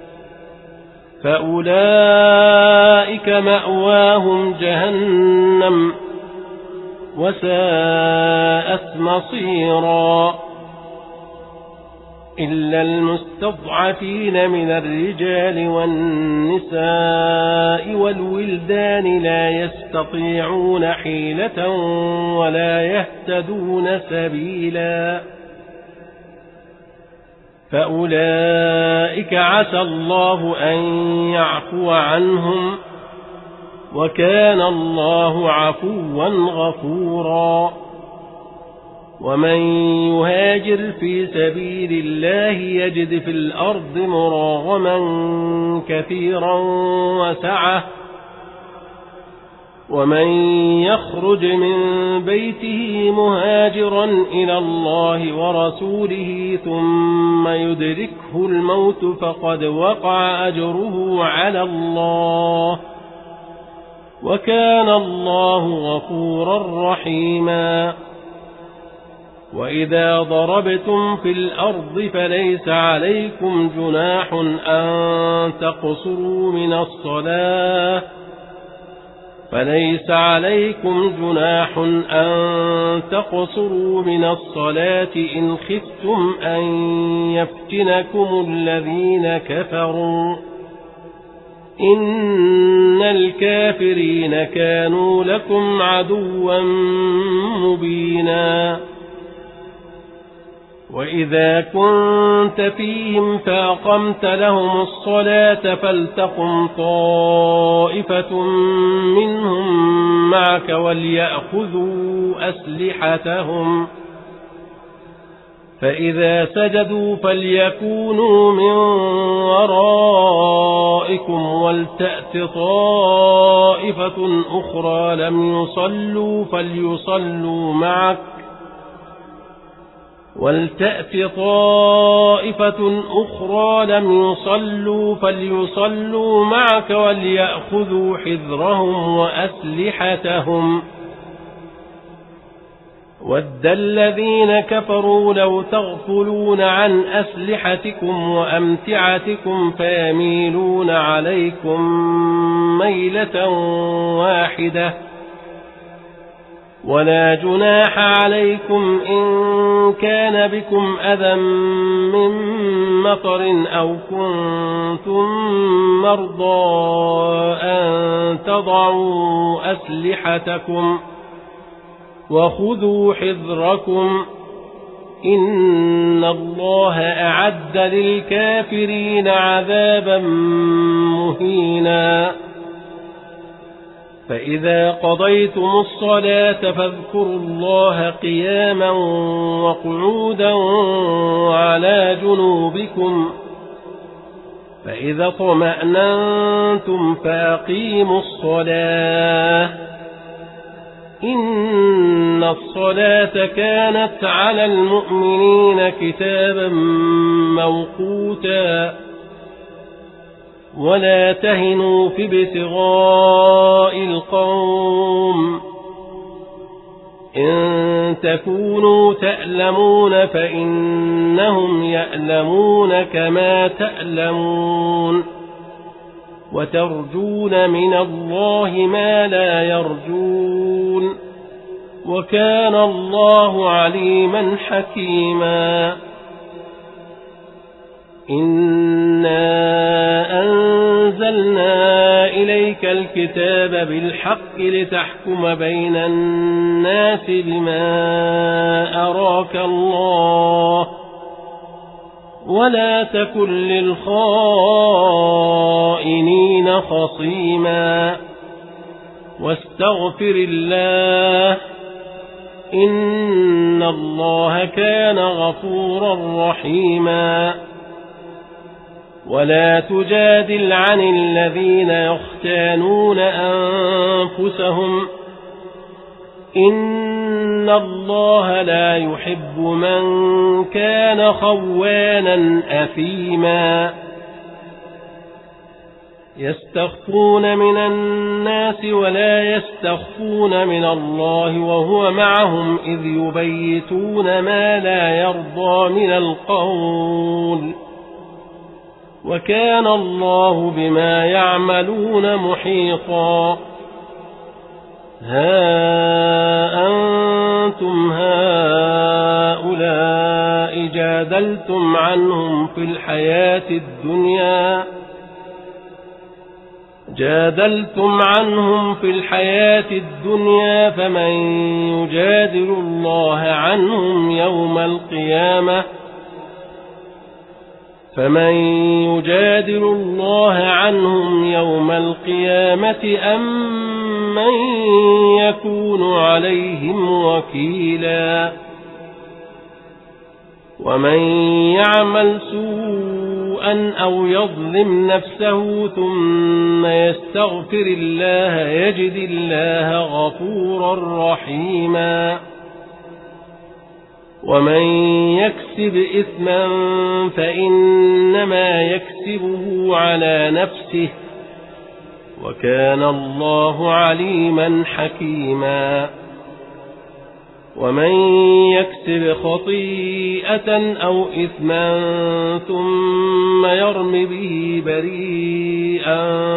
S1: فأولئك مأواهم جهنم وساءت مصيرا. إلا المستضعفين من الرجال والنساء والولدان لا يستطيعون حيلة ولا يهتدون سبيلا، فأولئك عسى الله أن يعفو عنهم، وكان الله عفوا غفورا. ومن يهاجر في سبيل الله يجد في الأرض مراغما كثيرا وسعة، ومن يخرج من بيته مهاجرا إلى الله ورسوله ثم يدركه الموت فقد وقع أجره على الله، وكان الله غفورا رحيما. وإذا ضربتم في الأرض فليس عليكم جناح أن تقصروا من الصلاة إن خفتم أن يفتنكم الذين كفروا إن الكافرين كانوا لكم عدوا مبينا وإذا كنت فيهم فأقمت لهم الصلاة فلتقم طائفة منهم معك وليأخذوا أسلحتهم فإذا سجدوا فليكونوا من ورائكم ولتأت طائفة أخرى لم يصلوا فليصلوا معك وليأخذوا حذرهم وأسلحتهم ود الذين كفروا لو تغفلون عن أسلحتكم وأمتعتكم فيميلون عليكم ميلة واحدة ولا جناح عليكم إن كان بكم أذى من مطر أو كنتم مرضى أن تضعوا أسلحتكم وخذوا حذركم إن الله أعد للكافرين عذابا مهينا فإذا قضيتم الصلاة فاذكروا الله قياما وقعودا وعلى جنوبكم فإذا اطمأننتم فأقيموا الصلاة إن الصلاة كانت على المؤمنين كتابا موقوتا ولا تهنوا في ابتغاء القوم إن تكونوا تألمون فإنهم يألمون كما تألمون وترجون من الله ما لا يرجون وكان الله عليما حكيما إنا أنزلنا إليك الكتاب بالحق لتحكم بين الناس بما أراك الله ولا تكن للخائنين خصيما واستغفر الله إن الله كان غفورا رحيما ولا تجادل عن الذين يختانون أنفسهم إن الله لا يحب من كان خوانا أثيما يستخفون من الناس ولا يستخفون من الله وهو معهم إذ يبيتون ما لا يرضى من القول وكان الله بما يعملون محيطا ها أنتم هؤلاء جادلتم عنهم في الحياة الدنيا فمن يجادل الله عنهم يوم القيامة أم من يكون عليهم وكيلا ومن يعمل سوءا أو يظلم نفسه ثم يستغفر الله يجد الله غفورا رحيما ومن يكسب إثما فإنما يكسبه على نفسه وكان الله عليما حكيما ومن يكسب خطيئة أو إثما ثم يرم به بريئا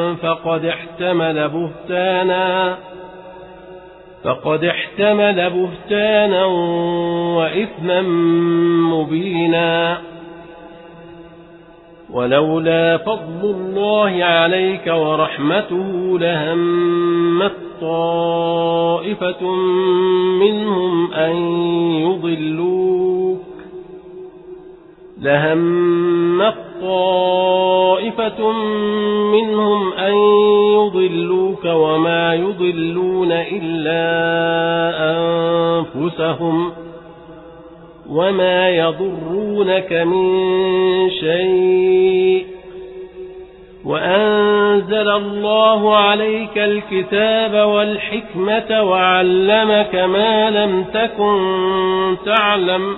S1: فقد احتمل بهتانا وإثما مبينا. ولولا فضل الله عليك ورحمته لهمت طائفة منهم أن يضلوك وما يضلون إلا أنفسهم وما يضرونك من شيء. وأنزل الله عليك الكتاب والحكمة وعلمك ما لم تكن تعلم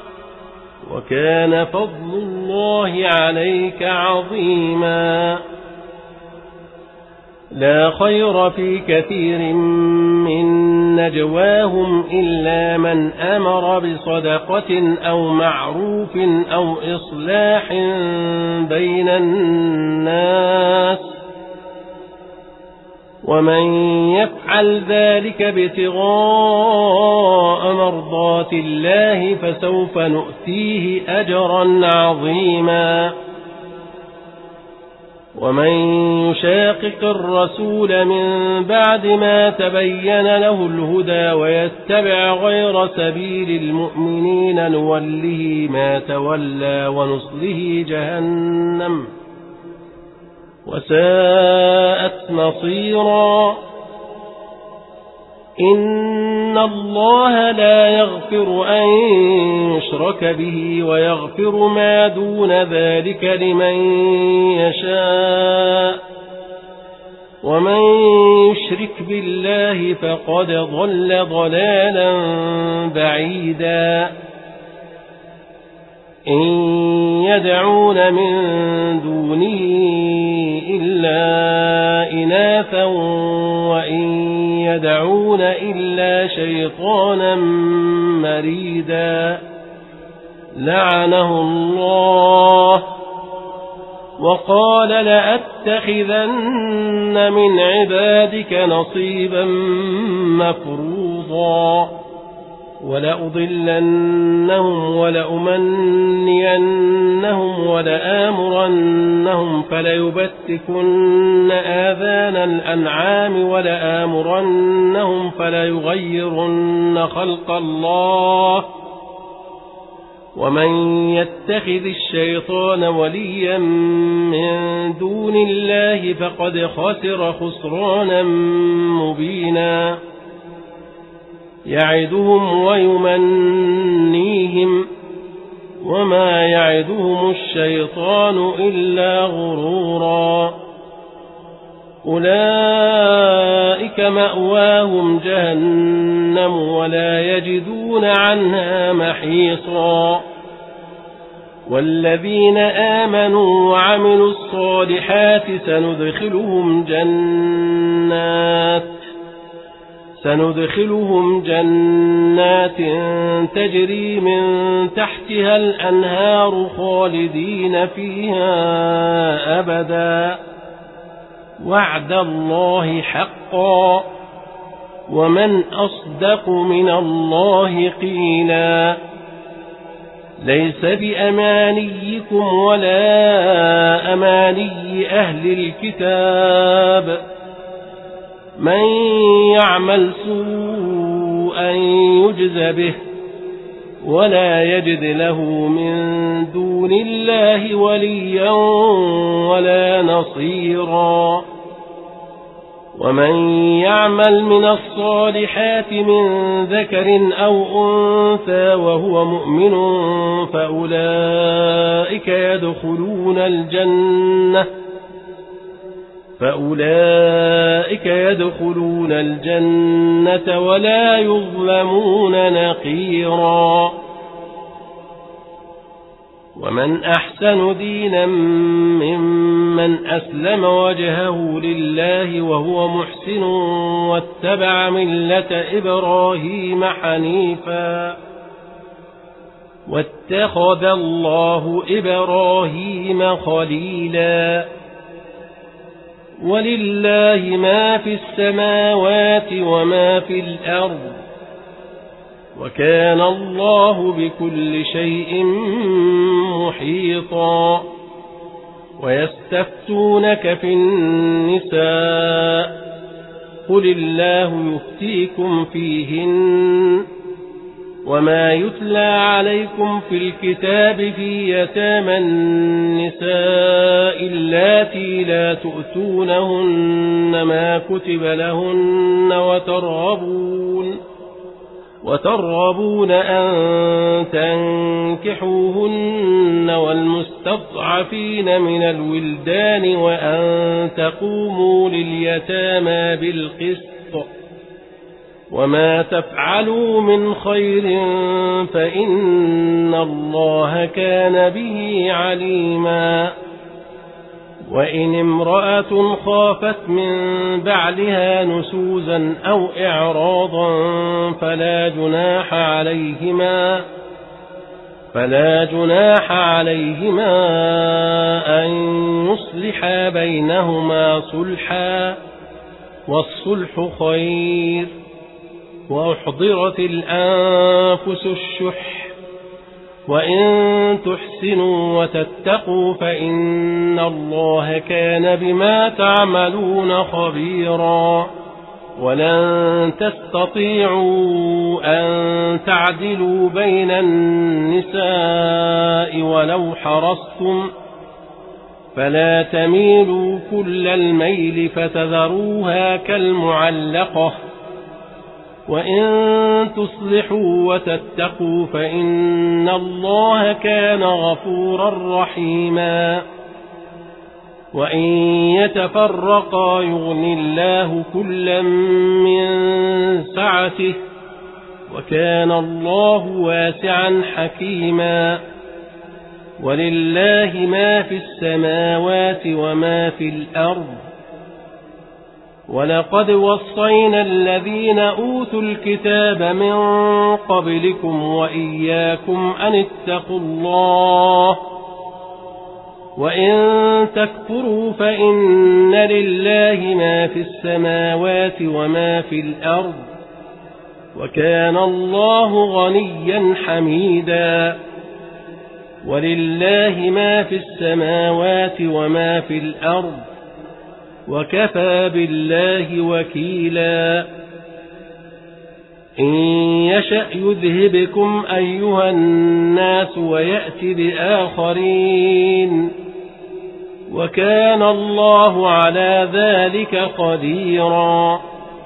S1: وكان فضل الله عليك عظيما. لا خير في كثير من نجواهم إلا من أمر بصدقة أو معروف أو إصلاح بين الناس ومن يفعل ذلك ابتغاء مرضات الله فسوف نؤتيه أجرا عظيما. ومن يشاقق الرسول من بعد ما تبين له الهدى ويتبع غير سبيل المؤمنين نوله ما تولى ونصله جهنم وساءت مصيرا. إن الله لا يغفر أن يشرك به ويغفر ما دون ذلك لمن يشاء ومن يشرك بالله فقد ضل ضلالا بعيدا. إن يدعون من دونه إلا إناثا وإن يدعون إلا شيطانا مريدا لعنه الله وقال لأتخذن من عبادك نصيبا مفروضا ولأضلنهم ولأمنينهم ولآمرنهم فليبتكن آذان الأنعام ولآمرنهم فليغيرن خلق الله ومن يتخذ الشيطان وليا من دون الله فقد خسر خسرانا مبينا. يعدهم ويمنيهم وما يعدهم الشيطان إلا غرورا. أولئك مأواهم جهنم ولا يجدون عنها محيصا. والذين آمنوا وعملوا الصالحات سندخلهم جنات تجري من تحتها الأنهار خالدين فيها أبدا وعد الله حقا ومن أصدق من الله قيلا. ليس بأمانيكم ولا أماني أهل الكتاب من يعمل سوءا يجز به ولا يجد له من دون الله وليا ولا نصيرا. ومن يعمل من الصالحات من ذكر أو أنثى وهو مؤمن فأولئك يدخلون الجنة ولا يظلمون نقيرا. ومن أحسن دينا ممن أسلم وجهه لله وهو محسن واتبع ملة إبراهيم حنيفا واتخذ الله إبراهيم خليلا ولله ما في السماوات وما في الأرض وكان الله بكل شيء محيطا ويستفتونك في النساء قل الله يفتيكم فيهن وما يتلى عليكم في الكتاب في يتامى النساء اللاتي لا تؤتونهن ما كتب لهن وترغبون أن تنكحوهن والمستضعفين من الولدان وأن تقوموا لليتامى بالقسط وما تفعلوا من خير فإن الله كان به عليما وإن امرأة خافت من بعلها نشوزا أو إعراضا فلا جناح عليهما أن يصلحا بينهما صلحا والصلح خير وأحضرت الأنفس الشح وإن تحسنوا وتتقوا فإن الله كان بما تعملون خبيرا ولن تستطيعوا أن تعدلوا بين النساء ولو حرصتم فلا تميلوا كل الميل فتذروها كالمعلقة وإن تصلحوا وتتقوا فإن الله كان غفورا رحيما وإن يتفرقا يغني الله كلا من سعته وكان الله واسعا حكيما ولله ما في السماوات وما في الأرض ولقد وصينا الذين أوتوا الكتاب من قبلكم وإياكم أن اتقوا الله وإن تكفروا فإن لله ما في السماوات وما في الأرض وكان الله غنيا حميدا ولله ما في السماوات وما في الأرض وكفى بالله وكيلا إن يشأ يذهبكم أيها الناس ويأت بآخرين وكان الله على ذلك قديرا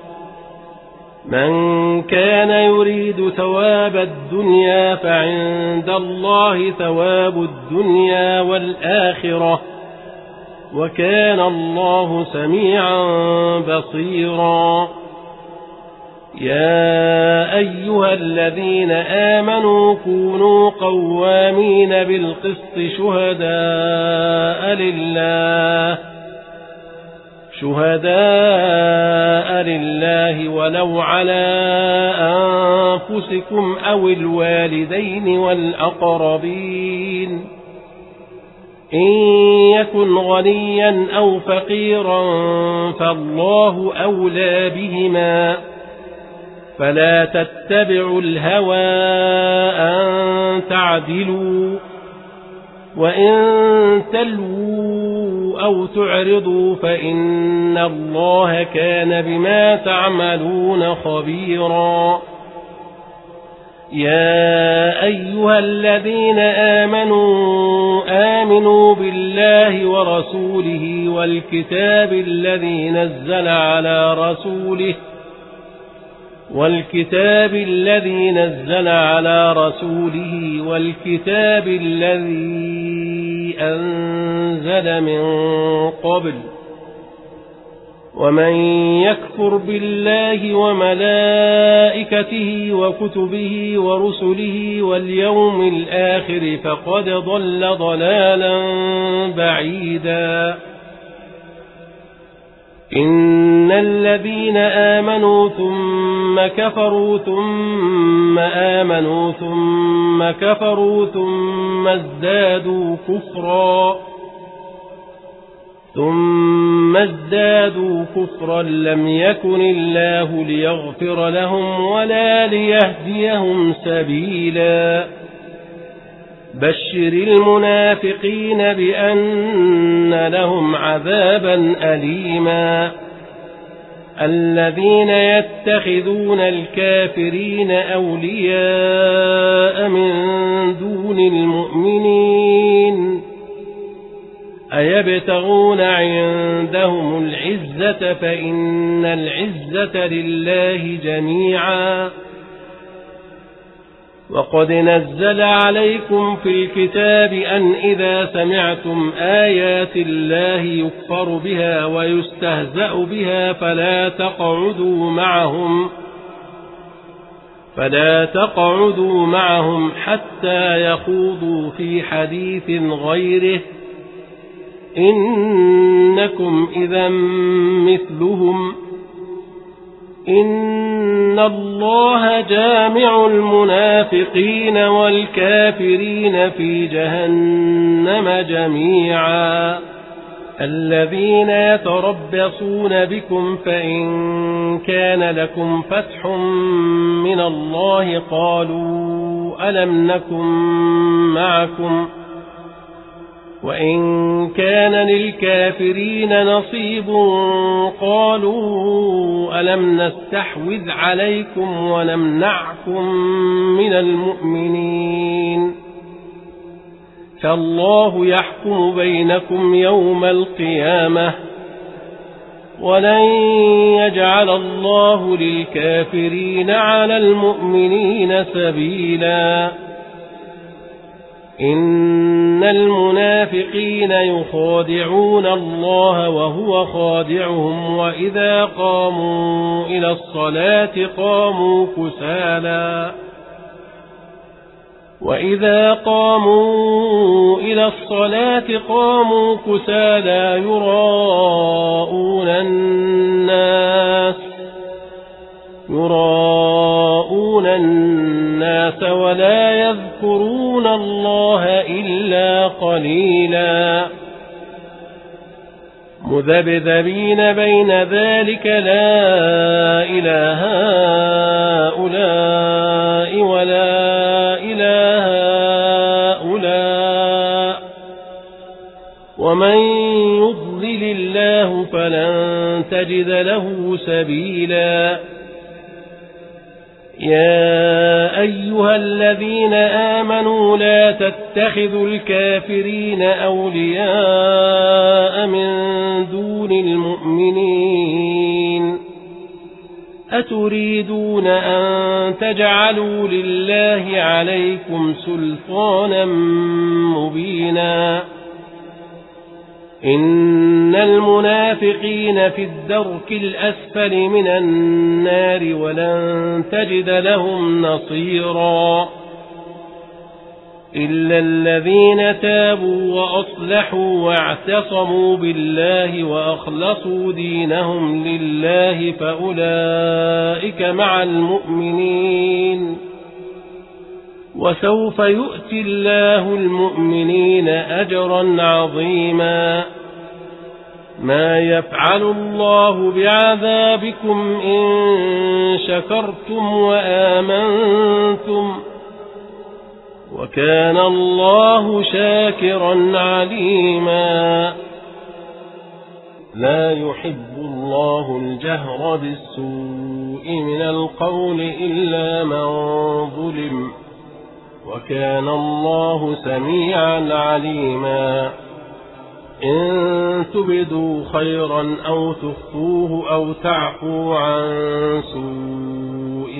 S1: من كان يريد ثواب الدنيا فعند الله ثواب الدنيا والآخرة وكان الله سميعا بصيرا يا أيها الذين آمنوا كونوا قوامين بالقسط شهداء لله ولو على أنفسكم أو الوالدين والأقربين إن يكن غنيا أو فقيرا فالله أولى بهما فلا تتبعوا الهوى أن تعدلوا وإن تلووا أو تعرضوا فإن الله كان بما تعملون خبيرا يا أيها الذين آمنوا بالله ورسوله والكتاب الذي نزل على رسوله والكتاب الذي أنزل من قبل ومن يكفر بالله وملائكته وكتبه ورسله واليوم الآخر فقد ضل ضلالا بعيدا إن الذين آمنوا ثم كفروا ثم آمنوا ثم كفروا ثم ازدادوا كفرا لم يكن الله ليغفر لهم ولا ليهديهم سبيلا بشر المنافقين بأن لهم عذابا أليما الذين يتخذون الكافرين أولياء من دون المؤمنين أيبتغون عندهم العزة فإن العزة لله جميعا وقد نزل عليكم في الكتاب أن إذا سمعتم آيات الله يكفر بها ويستهزأ بها فلا تقعدوا معهم حتى يخوضوا في حديث غيره إنكم إذا مثلهم إن الله جامع المنافقين والكافرين في جهنم جميعا الذين يتربصون بكم فإن كان لكم فتح من الله قالوا ألم نكن معكم وإن كان للكافرين نصيب قالوا ألم نستحوذ عليكم ونمنعكم من المؤمنين فالله يحكم بينكم يوم القيامة ولن يجعل الله للكافرين على المؤمنين سبيلا إن المنافقين يخادعون الله وهو خادعهم وإذا قاموا إلى الصلاة قاموا كسالى يراءون الناس ولا يذكرون الله إلا قليلا مذبذبين بين ذلك لا إله هؤلاء ولا إله هؤلاء ومن يضلل الله فلن تجد له سبيلا يا أيها الذين آمنوا لا تتخذوا الكافرين أولياء من دون المؤمنين أتريدون أن تجعلوا لله عليكم سلطانا مبينا إن المنافقين في الدرك الأسفل من النار ولن تجد لهم نصيرا إلا الذين تابوا وأصلحوا واعتصموا بالله وأخلصوا دينهم لله فأولئك مع المؤمنين وسوف يؤتي الله المؤمنين أجرا عظيما ما يفعل الله بعذابكم إن شكرتم وآمنتم وكان الله شاكرا عليما لا يحب الله الجهر بالسوء من القول إلا من ظلم وكان الله سميعا عليما إن تبدوا خيرا أو تخفوه أو تعفوا عن سوء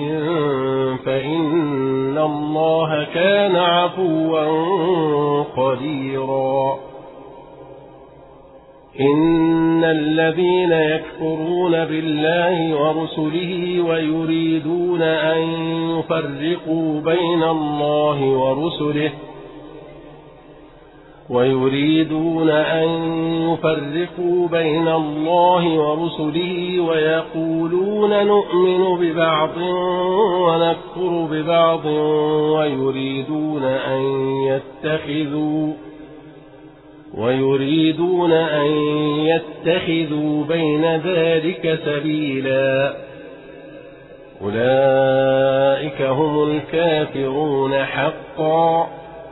S1: فإن الله كان عفوا قديرا إن الذين يكفرون بالله ورسله ويريدون أن يفرقوا بين الله ورسله ويقولون نؤمن ببعض ونكفر ببعض ويريدون أن يتخذوا بين ذلك سبيلا أولئك هم الكافرون حقا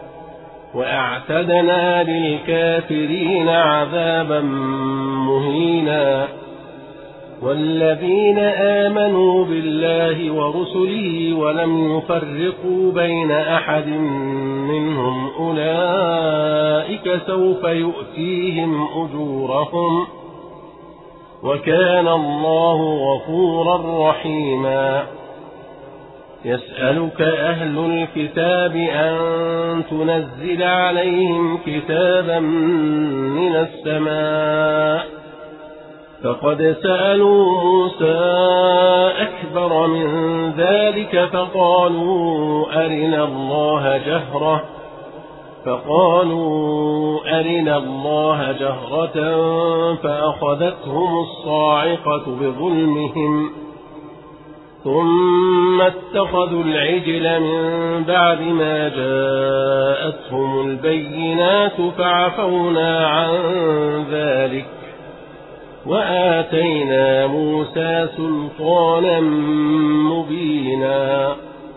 S1: وأعتدنا للكافرين عذابا مهينا والذين آمنوا بالله ورسله ولم يفرقوا بين أحد منهم أولئك سوف يؤتيهم أجورهم وكان الله غفورا رحيما يسألك أهل الكتاب أن تنزل عليهم كتابا من السماء فقد سألوا موسى أكبر من ذلك فقالوا أرنا الله جهرة فأخذتهم الصاعقة بظلمهم ثم اتخذوا العجل من بعد ما جاءتهم البينات فعفونا عن ذلك وآتينا موسى سلطانا مبينا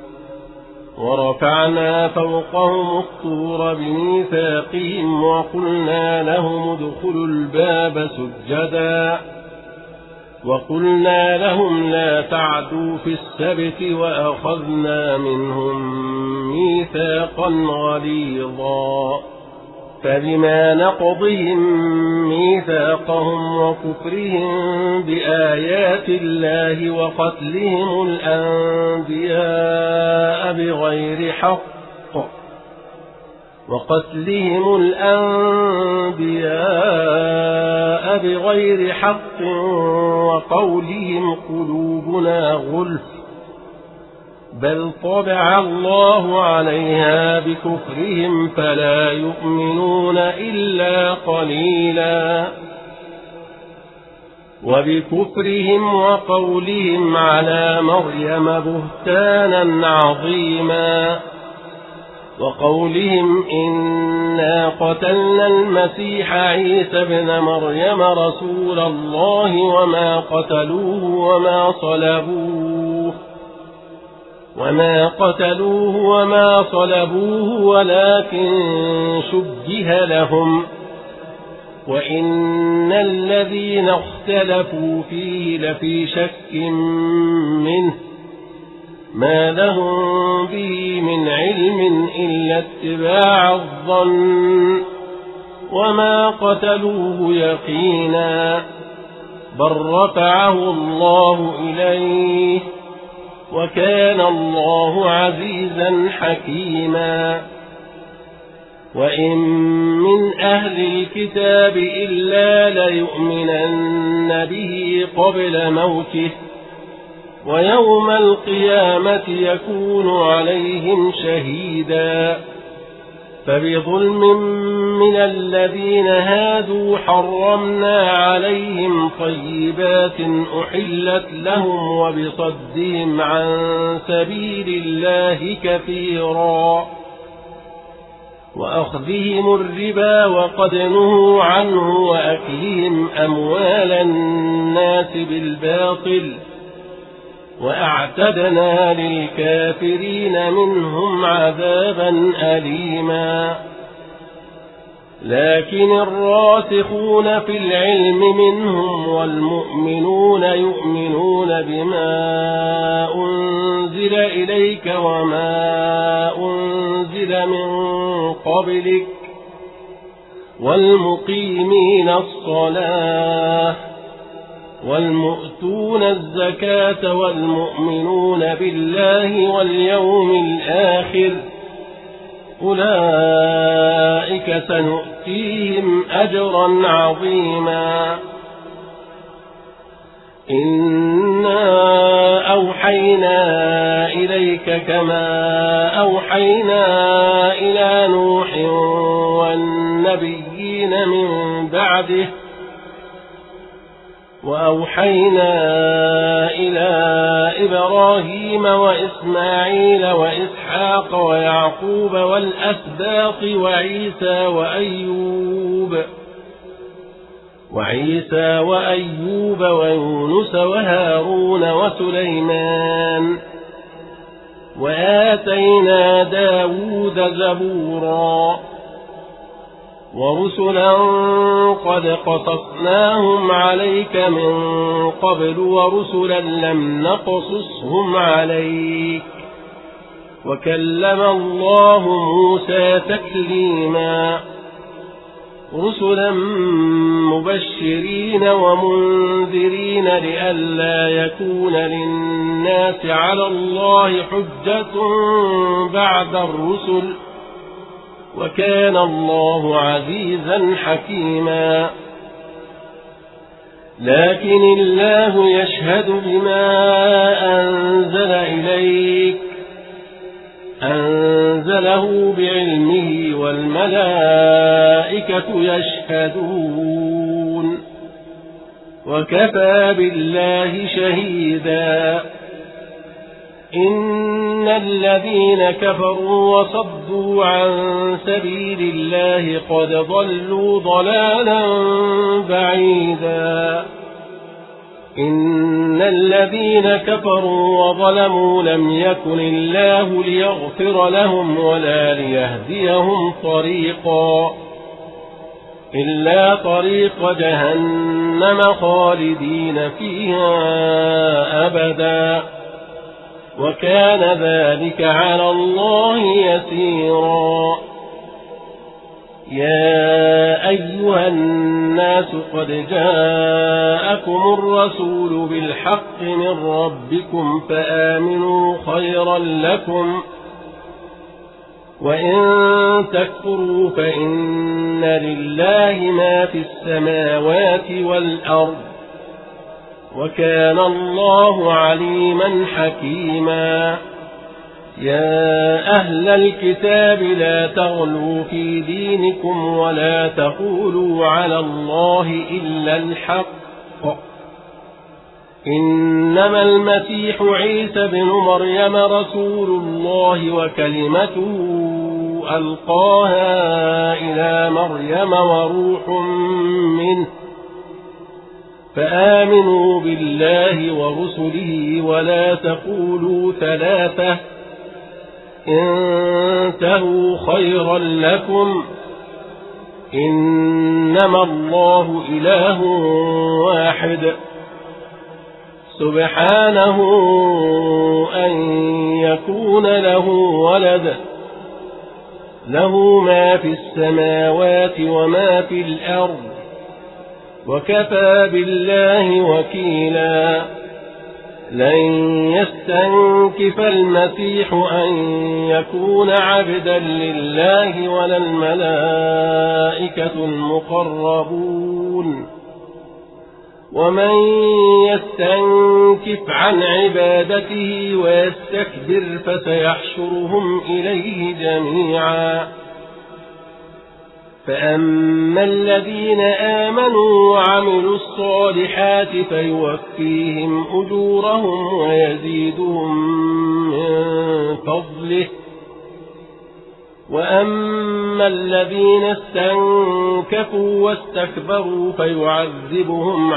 S1: ورفعنا فوقهم الطور بميثاقهم وقلنا لهم ادخلوا الباب سجدا وقلنا لهم لا تعدوا في السبت وأخذنا منهم ميثاقا غليظا فبما نقضهم ميثاقهم وكفرهم بآيات الله وقتلهم الأنبياء بغير حق وقولهم قلوبنا غلف بل طبع الله عليها بكفرهم فلا يؤمنون إلا قليلا وبكفرهم وقولهم على مريم بهتانا عظيما وقولهم إنا قتلنا المسيح عيسى ابن مريم رسول الله وما قتلوه وما صلبوه ولكن شبه لهم وإن الذين اختلفوا فيه لفي شك منه ما لهم به من علم إلا اتباع الظن وما قتلوه يقينا بل رفعه الله إليه وكان الله عزيزا حكيما وإن من أهل الكتاب إلا ليؤمنن به قبل موته ويوم القيامة يكون عليهم شهيدا فبظلم من الذين هادوا حرمنا عليهم طيبات أحلت لهم وبصدهم عن سبيل الله كثيرا وأخذهم الربا وقد نهوا عنه وأكلهم أموال الناس بالباطل وأعتدنا للكافرين منهم عذابا أليما لكن الراسخون في العلم منهم والمؤمنون يؤمنون بما أنزل إليك وما أنزل من قبلك والمقيمين الصلاة والمؤتون الزكاة والمؤمنون بالله واليوم الآخر أولئك سنؤتيهم أجرا عظيما. إنا أوحينا إليك كما أوحينا إلى نوح والنبيين من بعده وأوحينا إلى إبراهيم وإسماعيل وإسحاق ويعقوب والأسباط وعيسى وأيوب ويونس وهارون وسليمان وآتينا داود زبورا ورسلا قد قصصناهم عليك من قبل ورسلا لم نقصصهم عليك وكلم الله موسى تكليما رسلا مبشرين ومنذرين لئلا يكون للناس على الله حجة بعد الرسل وكان الله عزيزا حكيما. لكن الله يشهد بما أنزل إليك أنزله بعلمه والملائكة يشهدون وكفى بالله شهيدا. إن الذين كفروا وصدوا عن سبيل الله قد ضلوا ضلالا بعيدا. إن الذين كفروا وظلموا لم يكن الله ليغفر لهم ولا ليهديهم طريقا إلا طريق جهنم خالدين فيها أبدا وكان ذلك على الله يسيرا. يا أيها الناس قد جاءكم الرسول بالحق من ربكم فآمنوا خيرا لكم وإن تكفروا فإن لله ما في السماوات والأرض وكان الله عليما حكيما. يا أهل الكتاب لا تغلوا في دينكم ولا تقولوا على الله إلا الحق إنما المسيح عيسى بن مريم رسول الله وكلمته ألقاها إلى مريم وروح منه فآمنوا بالله ورسله ولا تقولوا ثلاثة انتهوا خيرا لكم إنما الله إله واحد سبحانه أن يكون له ولد له ما في السماوات وما في الأرض وكفى بالله وكيلا. لن يستنكف المسيح أن يكون عبدا لله ولا الملائكة المقربون ومن يستنكف عن عبادته ويستكبر فسيحشرهم إليه جميعا. فأما الذين آمنوا وعملوا الصالحات فيوفيهم أجورهم ويزيدهم من فضله وأما الذين استنكفوا واستكبروا فيعذبهم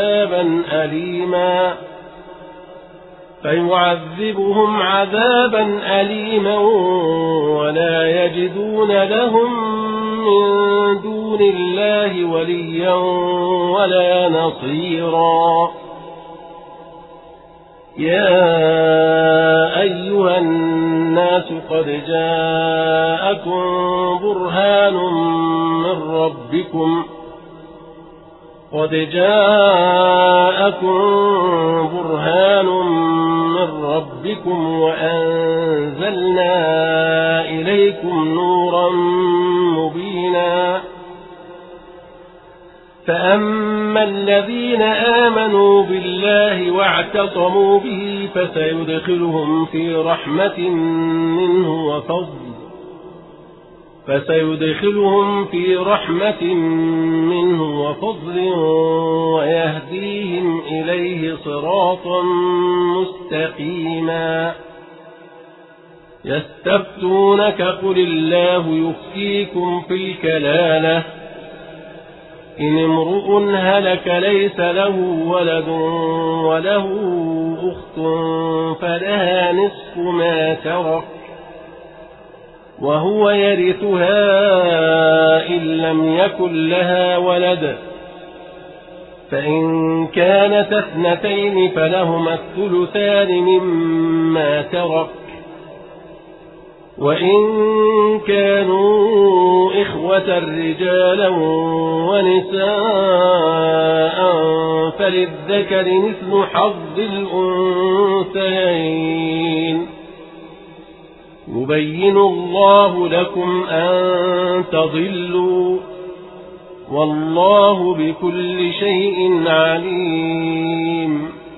S1: عذابا أليما ولا يجدون لهم من دون الله وليا ولا نصيرا. يا أيها الناس قد جاءكم برهان من ربكم وأنزلنا عليكم نورا مبينا. فأما الذين آمنوا بالله واعتصموا به فسيدخلهم في رحمة منه وفضل ويهديهم إليه صراطا مستقيما. يستفتونك قل الله يفتيكم في الكلالة إن امرؤ هلك ليس له ولد وله أخت فلها نصف ما ترك وهو يرثها إن لم يكن لها ولد، فإن كانت اثنتين فلهما الثلثان مما ترك، وإن كانوا إخوة رجالا ونساء فللذكر مثل حظ الأنثيين. يبين الله لكم أن تضلوا والله بكل شيء عليم.